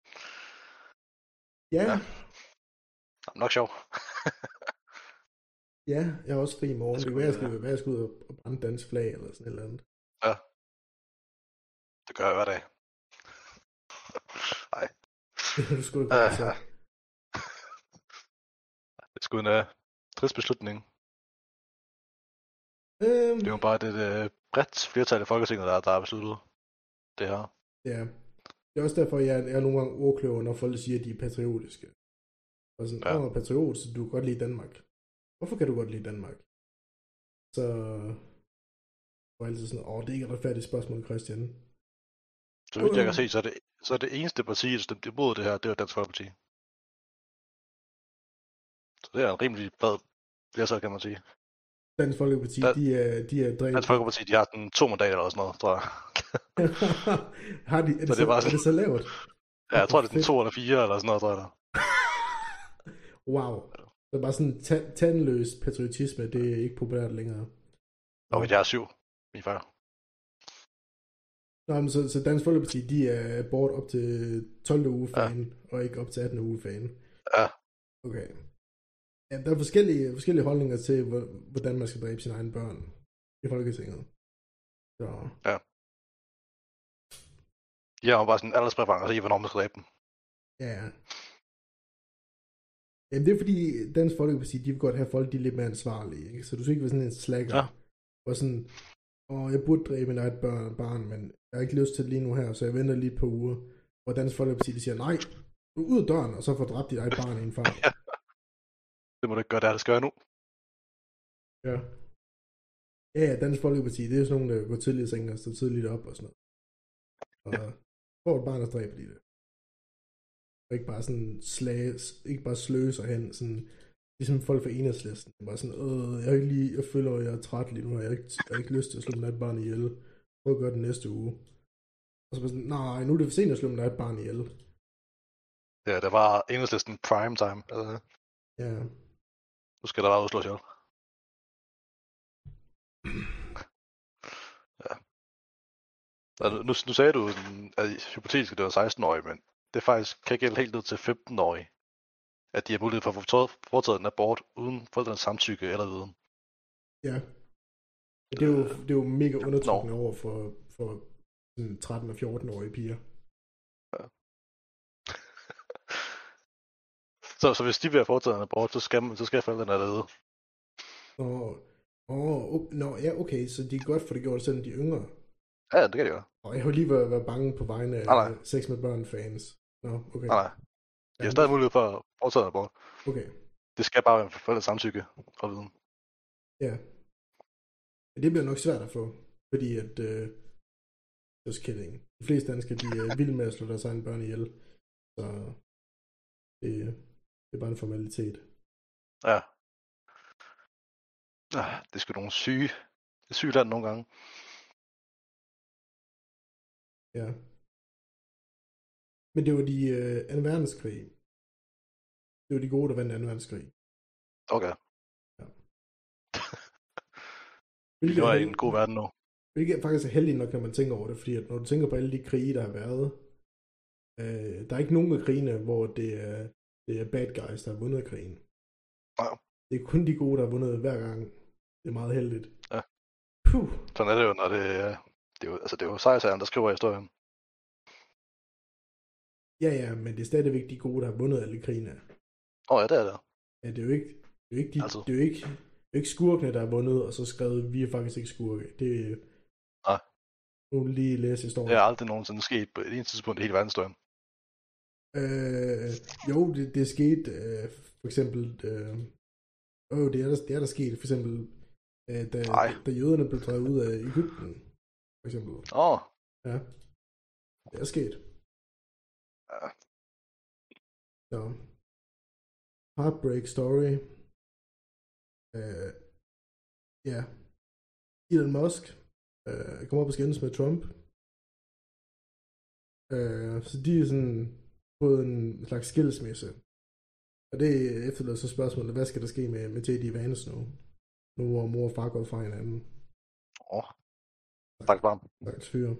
Ja. Ja. Nok sjov. Ja, jeg er også fri i morgen. Det kan være, jeg skal, være, jeg skal ud og brænde dansk flag eller sådan et eller andet. Ja. Det gør jeg hver dag. Nej. Du skulle da uh, så. Det er sgu en uh, trist beslutning. Øhm, det er jo bare det uh, bredt flertal i Folketinget, der, der har besluttet det her. Ja. Det er også derfor, jeg, jeg er nogle gange ordkløver, når folk siger, at de er patriotiske. Og sådan, ja. Åh, patriot, så du kan godt lide Danmark. Hvorfor kan du godt lide Danmark? Så var altid sådan, åh, det er ikke et retfærdigt spørgsmål, Christian. Så vidt jeg kan se, så er det, så er det eneste parti, der stemte imod det her, det var Dansk Folkeparti. Så det er en rimelig bred flertal, kan man sige. Dansk Folkeparti, Dan- de er, de er dræbt. Dansk Folkeparti, de har sådan to mandater eller sådan noget, tror jeg. har de, er, det Så så, det er bare er det så lavt? Ja, jeg tror, det er sådan to eller fire eller sådan noget, tror jeg der. Wow. Det er bare sådan ta- tandløs patriotisme, det er ikke populært længere. Og jeg er syv, min far. Nå, men så, så Dansk Folkeparti, de er bort op til tolvte uge fan, ja. Og ikke op til attende uge fan. Ja. Okay. Ja, der er forskellige, forskellige holdninger til, hvordan man skal dræbe sine egne børn i Folketinget. Så. Ja. Jeg har bare sådan en alderspræference i, hvornår man skal dræbe dem. Ja. Jamen det er fordi, Dansk Folkeparti, de vil godt have folk, de er lidt mere ansvarlige, ikke? Så du skal ikke være sådan en slacker. Ja. Og sådan, åh, jeg burde dræbe min eget børn, barn, men jeg har ikke lyst til det lige nu her, så jeg venter lige et par uger. Og Dansk Folkeparti, de siger, nej, du er ud af døren, og så får dræbt dit eget barn i en fart. Ja. Det må du ikke gøre, der det skal jeg nu. Ja. Ja, ja, Dansk Folkeparti, det er sådan nogle, der går tidligt i sengen og står tidligt op og sådan noget. Og ja. Får et barn og dræber de det. Og ikke bare sådan slages, ikke bare sløser hen, sådan, ligesom folk fra Enhedslisten. Det er bare sådan, øh, jeg, er ikke lige, jeg føler, at jeg er træt lige nu, og jeg har ikke, jeg har ikke lyst til at slå mit eget barn ihjel. Prøv at gøre det næste uge. Og så bare sådan, nej, nu er det for sent at slå mit eget barn ihjel. Ja, det var Enhedslisten prime time. Altså, Ja. nu skal der bare udslås ihjel. Ja. Altså, nu, nu sagde du, at hypotetisk det var seksten-årige, men det faktisk kan gælde helt ned til femten-årige, at de har mulighed for at få foretaget en abort uden forældrenes samtykke eller viden. Ja. Det er jo, det er jo mega undertrykkende over for, for sådan tretten- og fjorten-årige piger. Ja. så, så hvis de vil have foretaget en abort, så skal, man, så skal forældrene have det. Åh, åh, oh, nå, ja, okay, så de kan godt få det gjort, selvom de er yngre. Ja, det kan de gøre. Og jeg har lige været, været bange på vegne af nej, nej. sex med børn fans. Nå, okay. Nej, nej. De har stadig mulighed for at foretage en abort. Okay. Det skal bare være for forældres samtykke og viden. Ja. Men det bliver nok svært at få, fordi at, øh, just kidding. De fleste danskere, de er vilde med at slå deres egne børn ihjel. Så det, det er bare en formalitet. Ja. Ah, det er sgu nogle syge. Det er sygt land nogle gange. Ja. Men det var de øh, anden verdenskrig. Det var de gode, der vandt anden verdenskrig. Okay. Ja. Vi lever i en god verden nu. Hvilket er faktisk heldigt nok, når man tænker over det, fordi at når du tænker på alle de krige, der har været, øh, der er ikke nogen af krigene, hvor det er, det er bad guys, der har vundet krigen. Ja. Det er kun de gode, der har vundet hver gang. Det er meget heldigt. Ja. Puh. Sådan er det jo, når det er... Det er jo, altså, det er jo sejrsageren, der skriver historien. Ja, ja, men det er stadigvæk de gode, der har vundet alle krigene. Åh, oh, ja, det er det. Ja, det er jo ikke, det er jo ikke, de, altså. det er jo ikke, det er jo ikke skurkene, der har vundet, og så skrevet, vi er faktisk ikke skurke. Det er... Nej. Nu lige læse historien. Det er aldrig nogensinde sket på et tidspunkt i hele verdenshistorien. Øh, jo, det, det er sket, øh, for eksempel... Øh, åh, det er, der, det er der sket, for eksempel... Øh, da, da jøderne blev drevet ud af Egypten, for eksempel. Åh. Oh. Ja. Det er sket. Ja. Så. Heartbreak story. Øh, ja. Elon Musk øh, kom op og skændes med Trump. Øh, så de er sådan fået en slags skilsmisse. Og det efterlader så spørgsmålet, hvad skal der ske med, med J D Vance nu? Nu hvor mor og far går fra hinanden. Åh. Oh. Tak varm. Stakkels fyre.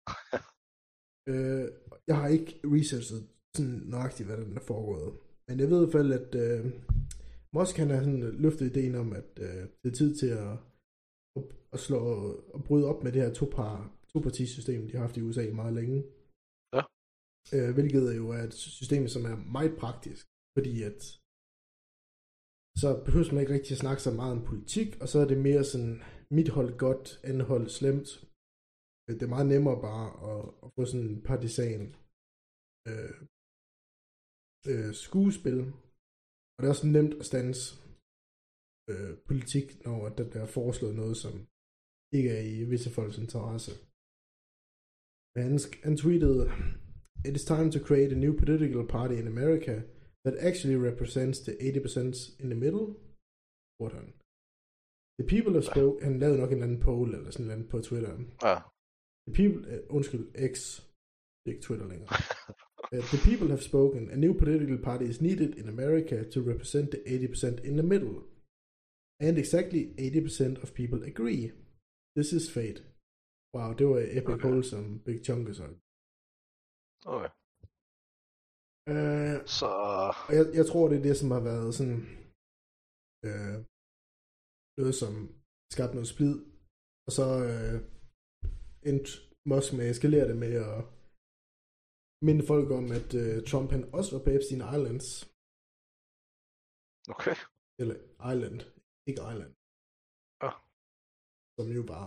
øh, jeg har ikke researchet sådan nøjagtigt, hvad der er foregået. Men jeg ved i hvert fald, at øh, Musk han har sådan løftet ideen om, at øh, det er tid til at, at, at slå og bryde op med det her topar, topartisystem, de har haft i U S A meget længe. Ja. Øh, hvilket jo er et system, som er meget praktisk, fordi at så behøver man ikke rigtig at snakke så meget om politik, og så er det mere sådan, mit hold godt, andet hold slemt. Det er meget nemmere bare at, at få sådan en partisan øh, øh, skuespil, og det er også nemt at stands øh, politik, når der bliver foreslået noget, som ikke er i visse folks interesse. Han, han tweetede, "It is time to create a new political party in America that actually represents the eighty percent in the middle." What han? The people have spoken... Han lavede nok en eller anden poll, eller sådan en eller anden på Twitter. Ja. The people... Uh, undskyld, X. Det er ikke Twitter længere. uh, the people have spoken. A new political party is needed in America to represent the eighty percent in the middle. And exactly eighty percent of people agree. This is fate. Wow, det var epic okay. Poll, som Big Chunky sagde. Okay. Uh, Så... jeg, jeg tror, det er det, som har været sådan... Uh, noget, som skabte noget splid. Og så uh, endte Musk med at eskalere det med at minde folk om, at uh, Trump han også var på Epstein Islands. Okay. Eller Island. Ikke Island. Ja. Som jo var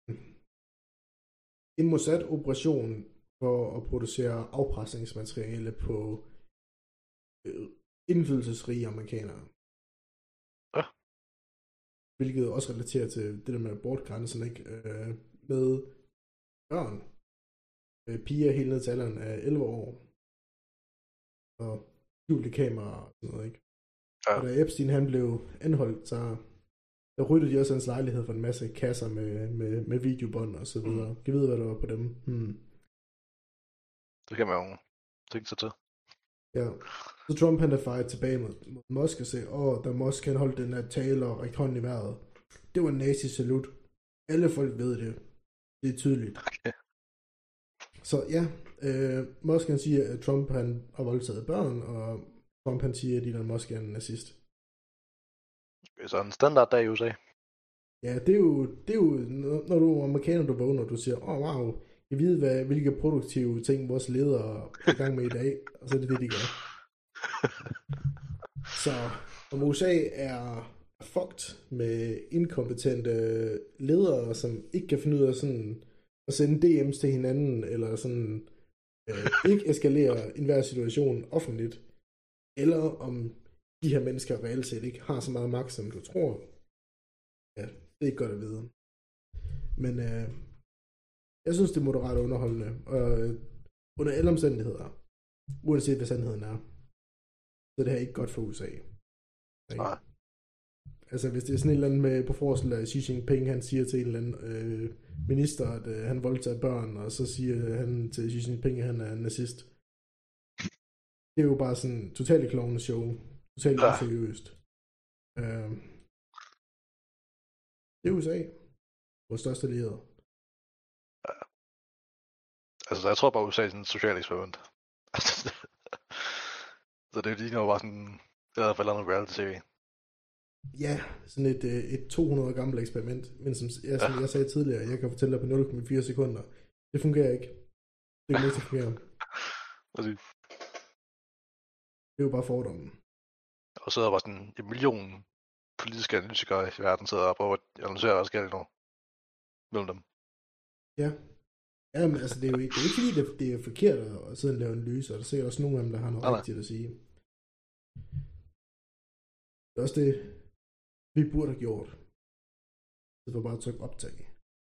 en Mossad-operation for at producere afpresningsmateriale på øh, indflydelsesrige amerikanere. Ja. Hvilket også relaterer til det der med abortgrænsen, ikke? Øh, med børn. Øh, piger helt ned til alderen af elleve år. Og skjulte kameraer og sådan noget, ikke? Ja. Og da Epstein han blev anholdt, så der ryddede de også hans lejlighed for en masse kasser med, med, med videobånd og så videre. Mm. Kan vide, hvad der var på dem? Hmm. Det kan man jo tænke sig til. Ja. Så Trump han er fejret tilbage mod, mod Musk og sagde, åh, da Musk han holdt den her tale og rækte hånden i vejret. Det var en nazi-salut. Alle folk ved det. Det er tydeligt. Okay. Så ja, øh, Musk han siger, at Trump han har voldtaget børn, og Trump han siger, at Elon Musk er en nazist. Det er så en standarddag i U S A. Ja, det er jo, det er jo når du er amerikaner, du vågner, du siger, åh oh, wow, jeg ved, hvad, hvilke produktive ting vores ledere er i gang med i dag, og så er det det, de gør. Så om U S A er fucked med inkompetente ledere, som ikke kan finde ud af sådan at sende D M's til hinanden, eller sådan øh, ikke eskalere enhver situation offentligt, eller om de her mennesker reelt set ikke har så meget magt, som du tror. Ja, det er ikke godt at vide. Men øh, jeg synes, det er moderat underholdende, og øh, under alle omstændigheder, uanset hvad sandheden er, så er det her ikke godt for U S A. Nej. Altså, hvis det er sådan en eller anden med på forskel af Xi Jinping, han siger til en eller anden øh, minister, at øh, han voldtager børn, og så siger han til Xi Jinping, at han er en nazist. Det er jo bare sådan totalt klovnende show. Totalt ja. Seriøst. Øh, det er U S A. Vores største allierede. Ja. Altså, jeg tror bare, U S A er sådan et socialt eksperiment. Så det er jo lige noget bare sådan, det er i hvert fald en reality-serie. Ja, sådan et, et to hundrede år gammelt eksperiment. Men som, ja, som ja. jeg sagde tidligere, jeg kan fortælle dig på nul komma fire sekunder. Det fungerer ikke. Det kan ikke fungere. Det er jo bare fordommen. Og så er der bare sådan en million politiske analytikere i verden, sidder og prøver at analysere, hvad der sker lige nu mellem dem. Ja. Ja, men altså, det er jo ikke, det er ikke fordi, det, det er forkert at sidde og lave analyser, og der er sikkert også nogle af dem, der har noget nej, rigtigt nej. At sige. Det er også det, vi burde have gjort. Det var bare at trykke optag.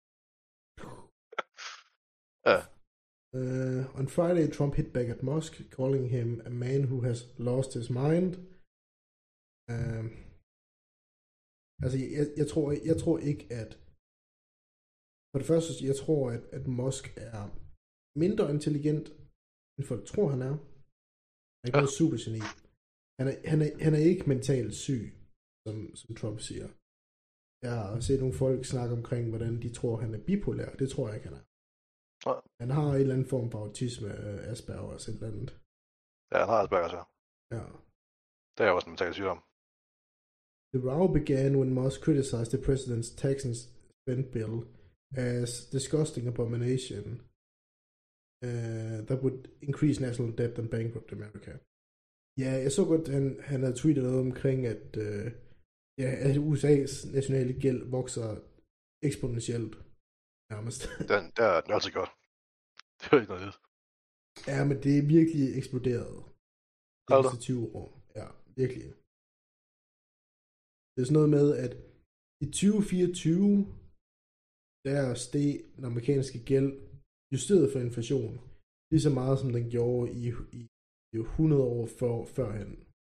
Ja. Uh, on Friday, Trump hit back at Musk, calling him a man who has lost his mind. Uh, altså, jeg, jeg, tror, jeg tror ikke, at for det første, jeg tror, at, at Musk er mindre intelligent, end folk tror, han er. Han er ikke noget supergeni. Han er, han, er, han er ikke mentalt syg, som, som Trump siger. Jeg har set nogle folk snakke omkring, hvordan de tror, han er bipolær. Det tror jeg ikke, han er. Ja. Han har en eller anden form for autisme, Asperger og sådan et eller andet. Ja, han har Asperger, så. Ja. Det er også en mental sygdom. The row began when Musk criticized the president's tax and spend bill as disgusting abomination uh, that would increase national debt and bankrupt America. Ja, jeg så godt, at han, han havde tweetet noget omkring, at, uh, ja, at U S A's nationale gæld vokser eksponentielt. Nærmest. Den, det er den altid godt. Det er ikke noget nyt. Ja, men det er virkelig eksploderet. De sidste tyve år. Ja, virkelig. Det er sådan noget med, at i tyve fireogtyve, der steg den amerikanske gæld justeret for inflation, lige så meget som den gjorde i, i, i hundrede år før, førhen.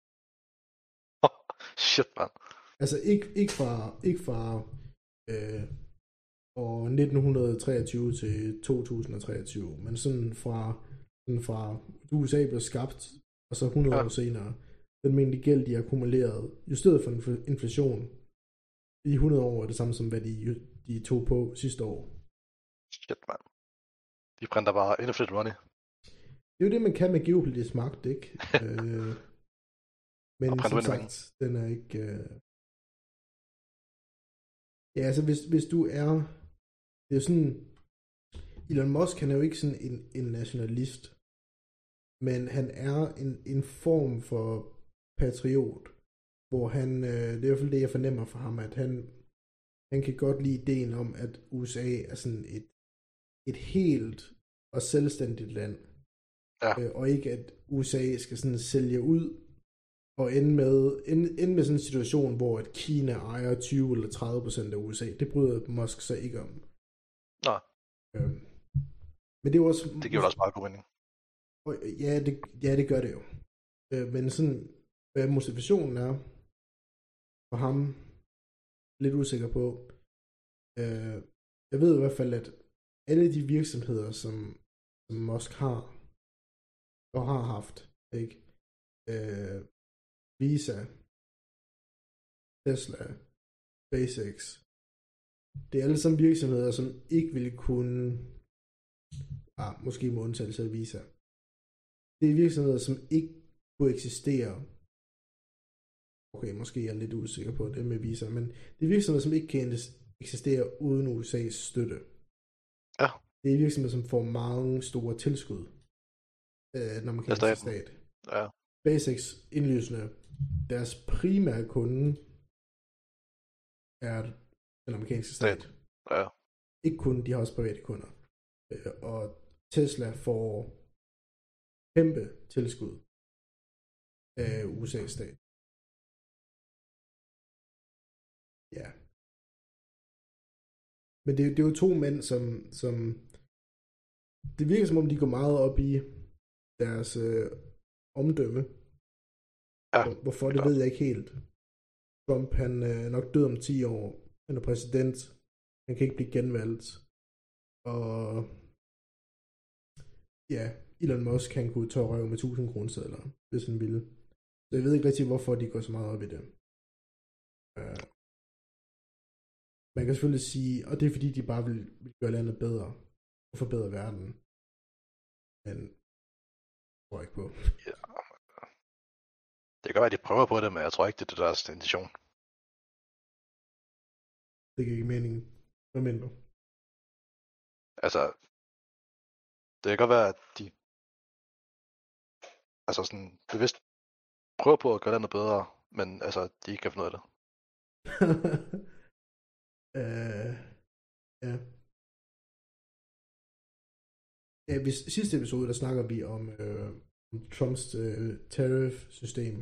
Shit, man. Altså ikke, ikke fra, ikke fra øh, år nitten treogtyve til to tusind treogtyve, men sådan fra, sådan fra U S A blev skabt, og så hundrede ja. år senere, den mængde gæld, de har akkumuleret, justeret for inflation, i hundrede år er det samme som, hvad de, de tog på sidste år. Shit, man. De brænder bare infinite money. Det er jo det, man kan med geopolitisk magt, ikke? øh, men som sagt, den er ikke... Øh... Ja, altså hvis, hvis du er... Det er jo sådan... Elon Musk, han er jo ikke sådan en, en nationalist, men han er en, en form for patriot, hvor han... Øh, det er i hvert fald det, jeg fornemmer for ham, at han, han kan godt lide ideen om, at U S A er sådan et, et helt og selvstændigt land. Ja. Øh, og ikke at U S A skal sådan sælge ud og ende med, ende, ende med sådan en situation, hvor at Kina ejer tyve eller tredive procent af U S A. Det bryder Musk så ikke om. Nej. Øh, men det er også... Det giver jo også meget god mening. Ja, det, ja, det gør det jo. Øh, men sådan, hvad motivationen er for ham, lidt usikker på. Øh, jeg ved i hvert fald, at alle de virksomheder, som, som Musk har, og har haft, ikke? Øh, Visa, Tesla, SpaceX, det er alle sammen virksomheder, som ikke ville kunne, ah, måske med undtagelse af Visa, det er virksomheder, som ikke kunne eksistere. Okay, måske er jeg lidt usikker på det med Visa, men det er virksomheder, som ikke kan eksistere uden U S A's støtte. Ja. Det er virksomheder, som får mange store tilskud, øh, når man kan stat. stat. Ja. SpaceX indlysende, deres primære kunde er den amerikanske stat. stat. Ja. Ikke kun, de har også private kunder. Øh, og Tesla får kæmpe tilskud af U S A's stat. Ja. Men det, det er jo to mænd, som, som det virker som om, de går meget op i deres øh, omdømme. Ja. Hvorfor, det ja. ved jeg ikke helt. Trump, han er øh, nok død om ti år. Han er præsident. Han kan ikke blive genvalgt. Og ja, Elon Musk, han kunne tage røv med tusind kronesedler, hvis han ville. Så jeg ved ikke rigtig, hvorfor de går så meget op i det. Uh, man kan selvfølgelig sige, og det er fordi, de bare vil, vil gøre landet bedre, og forbedre verden. Men det tror jeg ikke på. Ja. Det kan være, at de prøver på det, men jeg tror ikke, det er deres intention. Det giver ikke mening. Hvad mener du? Altså, det kan godt være, at de altså sådan bevidst prøver på at gøre landet bedre, men altså, de ikke kan finde ud af det. uh, ja. Ja, hvis, sidste episode, der snakker vi om, øh, om Trumps øh, tariff-system.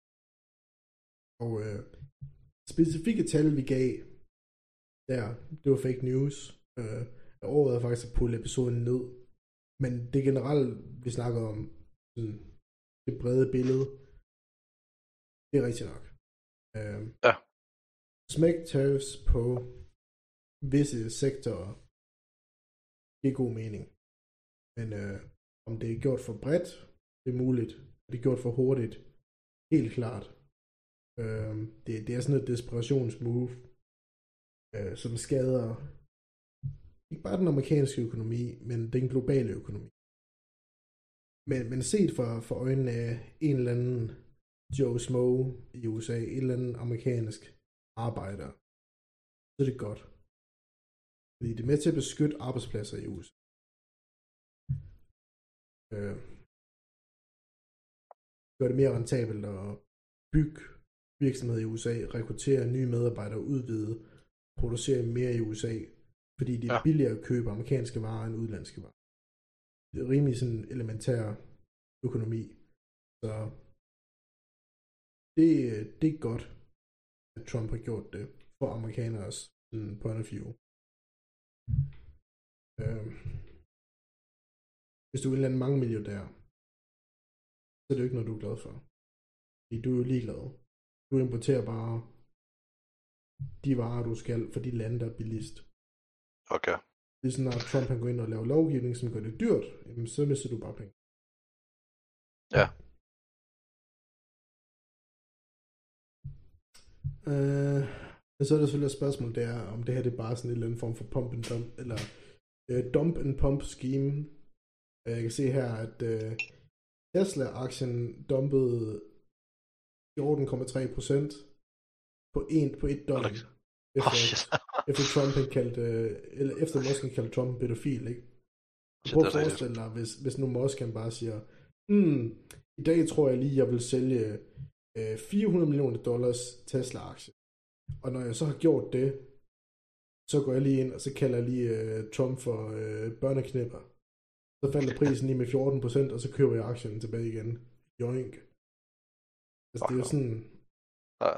Og øh, specifikke tal, vi gav der, det var fake news. Øh, jeg overvejede faktisk at pulle episoden ned. Men det generelt, vi snakker om, sådan, det brede billede, det er rigtigt nok. Øh, ja. Smæk tariffs på visse sektorer giver god mening. Men øh, om det er gjort for bredt, det er muligt. Er det gjort for hurtigt? Helt klart. Øh, det, det er sådan et desperationsmove, øh, som skader ikke bare den amerikanske økonomi, men den globale økonomi. Men, men set for, for øjnene af en eller anden Joe Smo i U S A, en eller anden amerikansk arbejder, så er det godt. Fordi det er med til at beskytte arbejdspladser i U S A. Øh, gør det mere rentabelt at bygge virksomheder i U S A, rekruttere nye medarbejdere, udvide, producere mere i U S A, fordi det er ja. billigere at købe amerikanske varer end udenlandske varer. Det er rimelig sådan elementær økonomi. Så det, det er godt, at Trump har gjort det for amerikaneres point of view. Øh, hvis du er en eller anden mange milliardær, så er det jo ikke noget, du er glad for. Fordi du er jo ligeglad. Du importerer bare de varer, du skal for de lande, der er billigst. Okay. Det er sådan, når Trump han går ind og laver lovgivning, som gør det dyrt, jamen, så mister du bare penge. Ja. Øh, men så er der selvfølgelig et spørgsmål, det er, om det her det er bare sådan en eller anden form for pump and dump, eller øh, dump and pump scheme. Øh, jeg kan se her, at øh, Tesla-aktien dumpede fjorten komma tre procent på, en, på et døgn. Efter, oh, efter Trump han kaldte, eller efter Musk han kaldte Trump pædofil, ikke? Prøv at forestille dig, hvis, hvis nu Musk han bare siger, hmm, i dag tror jeg lige, jeg vil sælge øh, fire hundrede millioner dollars Tesla-aktie. Og når jeg så har gjort det, så går jeg lige ind, og så kalder jeg lige øh, Trump for øh, børneknipper. Så falder prisen lige med fjorten procent, og så køber jeg aktien tilbage igen. Joink. Altså, det er jo sådan... Ja.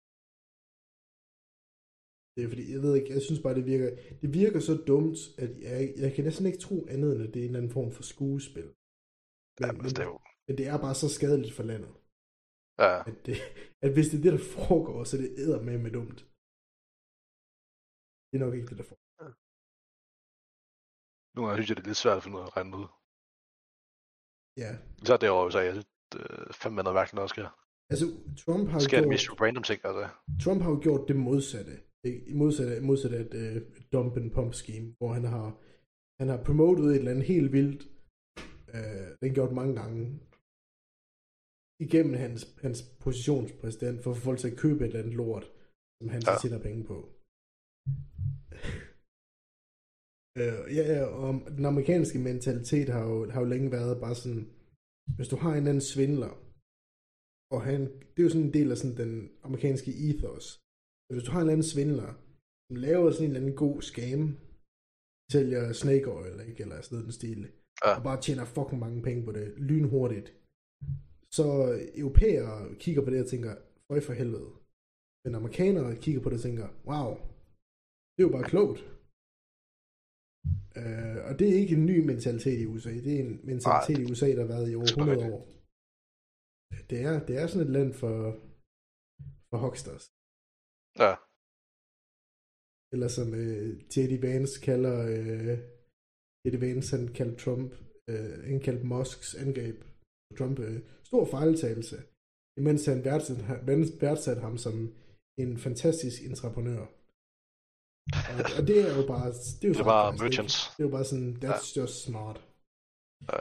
Det er fordi, jeg ved ikke, jeg synes bare, det virker, det virker så dumt, at jeg, jeg kan næsten ikke tro andet, end at det er en eller anden form for skuespil. Men, ja, men, det er jo... men det er bare så skadeligt for landet. Ja. At, det, at hvis det er det, der foregår, så er det eddermame med dumt. Det er nok ikke det, der foregår. Ja. Nogle gange synes jeg, det er lidt svært at finde ud af at regne ud. Ja. Så er det over i U S A, jeg synes, det er fandme noget mærkeligt, noget sker. Altså, Trump har jo sker gjort... det mest random ting, altså. Trump har jo gjort det modsatte. I modsatte, modsatte et uh, dump and pump scheme, hvor han har, han har promotet et eller andet helt vildt. Uh, den gjort mange gange. Igennem hans, hans positionspræsident, for at få folk til at købe et eller andet lort, som han så ja. tjener penge på. uh, ja, ja, og den amerikanske mentalitet har jo, har jo længe været bare sådan, hvis du har en anden svindler, og han, det er jo sådan en del af sådan den amerikanske ethos. Hvis du har en eller anden svindler, som laver sådan en eller anden god scam, sælger snake oil, ikke? Eller sådan den stil, ja. Og bare tjener fucking mange penge på det, lynhurtigt, så europæere kigger på det og tænker, føj for helvede. Men amerikanere kigger på det og tænker, wow, det er jo bare klogt. Uh, og det er ikke en ny mentalitet i U S A, det er en mentalitet Ej. i U S A, der har været i over hundrede år. Det er, det er sådan et land for, for hucksters. Ja. Eller som uh, J D Vance kalder, uh, J D Vance han kaldte Trump, uh, han kaldte Musks angreb på Trump, uh, stor fejltagelse, imens han værdsatte, værdsatte ham som en fantastisk entreprenør. Og, og det er jo bare, det er jo, det er bare merchants. Det er jo bare sådan, that's ja. just smart. Ja.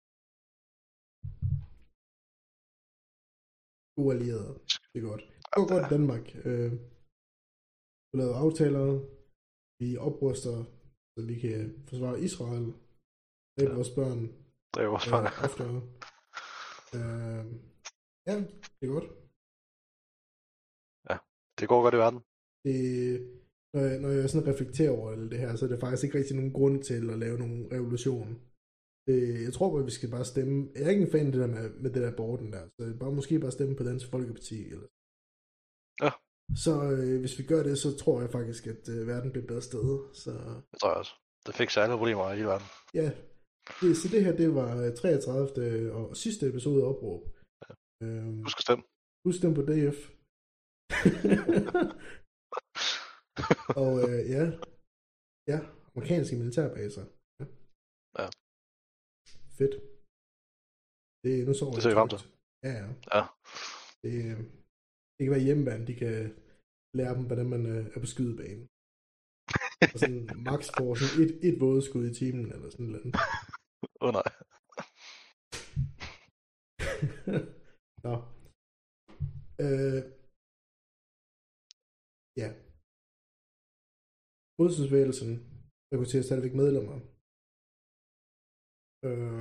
God allieret. Det er godt. Det går godt i Danmark. Øh, vi har lavet aftaler. Vi opruster, så vi kan forsvare Israel. Det er ja. vores børn. Det er vores børn. Øh, oftere. Øh, ja, det er godt. Ja, det går godt i verden. Det, når, jeg, når jeg sådan reflekterer over det her, så er det faktisk ikke rigtig nogen grund til at lave nogen revolution. Det, jeg tror bare, at vi skal bare stemme. Jeg er ikke en fan af det der med, med det der aborten der, så bare måske bare stemme på Dansk Folkeparti. Eller. Ja. Så øh, hvis vi gør det, så tror jeg faktisk, at øh, verden bliver et bedre sted. Så... Det tror jeg også. Det fik sig alle problemer i hele verden. Ja, det, så det her, det var treogtredivte og sidste episode af Opråb. Ja. Øhm, husk at stemme. Husk at stemme på D F. Og øh, ja, ja, amerikanske militærbaser. Ja. Ja. Fedt. Det, nu så det ser vi frem til. Ja, ja. ja. Det, det kan være hjemmebane, de kan lære dem, hvordan man er på skydebanen. Og sådan max får sådan et, et vådeskud i timen, eller sådan noget. Åh oh, nej. Nå. Øh, ja. Modstandsbevægelsen rekrutterer stadigvæk medlemmer. Øh,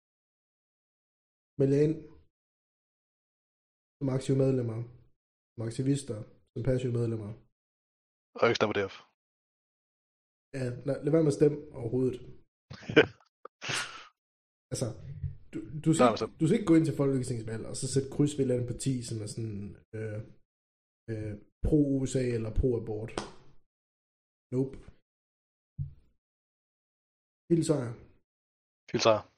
Meld ind som aktive medlemmer, som aktivister, som passive medlemmer. Og ikke stemme på D F. Ja, lad, lad være med at stemme overhovedet. Altså, du, du, skal, du skal ikke gå ind til folketingsvalg og så sætte kryds ved et eller andet parti, som er sådan øh, øh, pro-U S A eller pro-abort. Nope. Helt sejr. Helt sejr.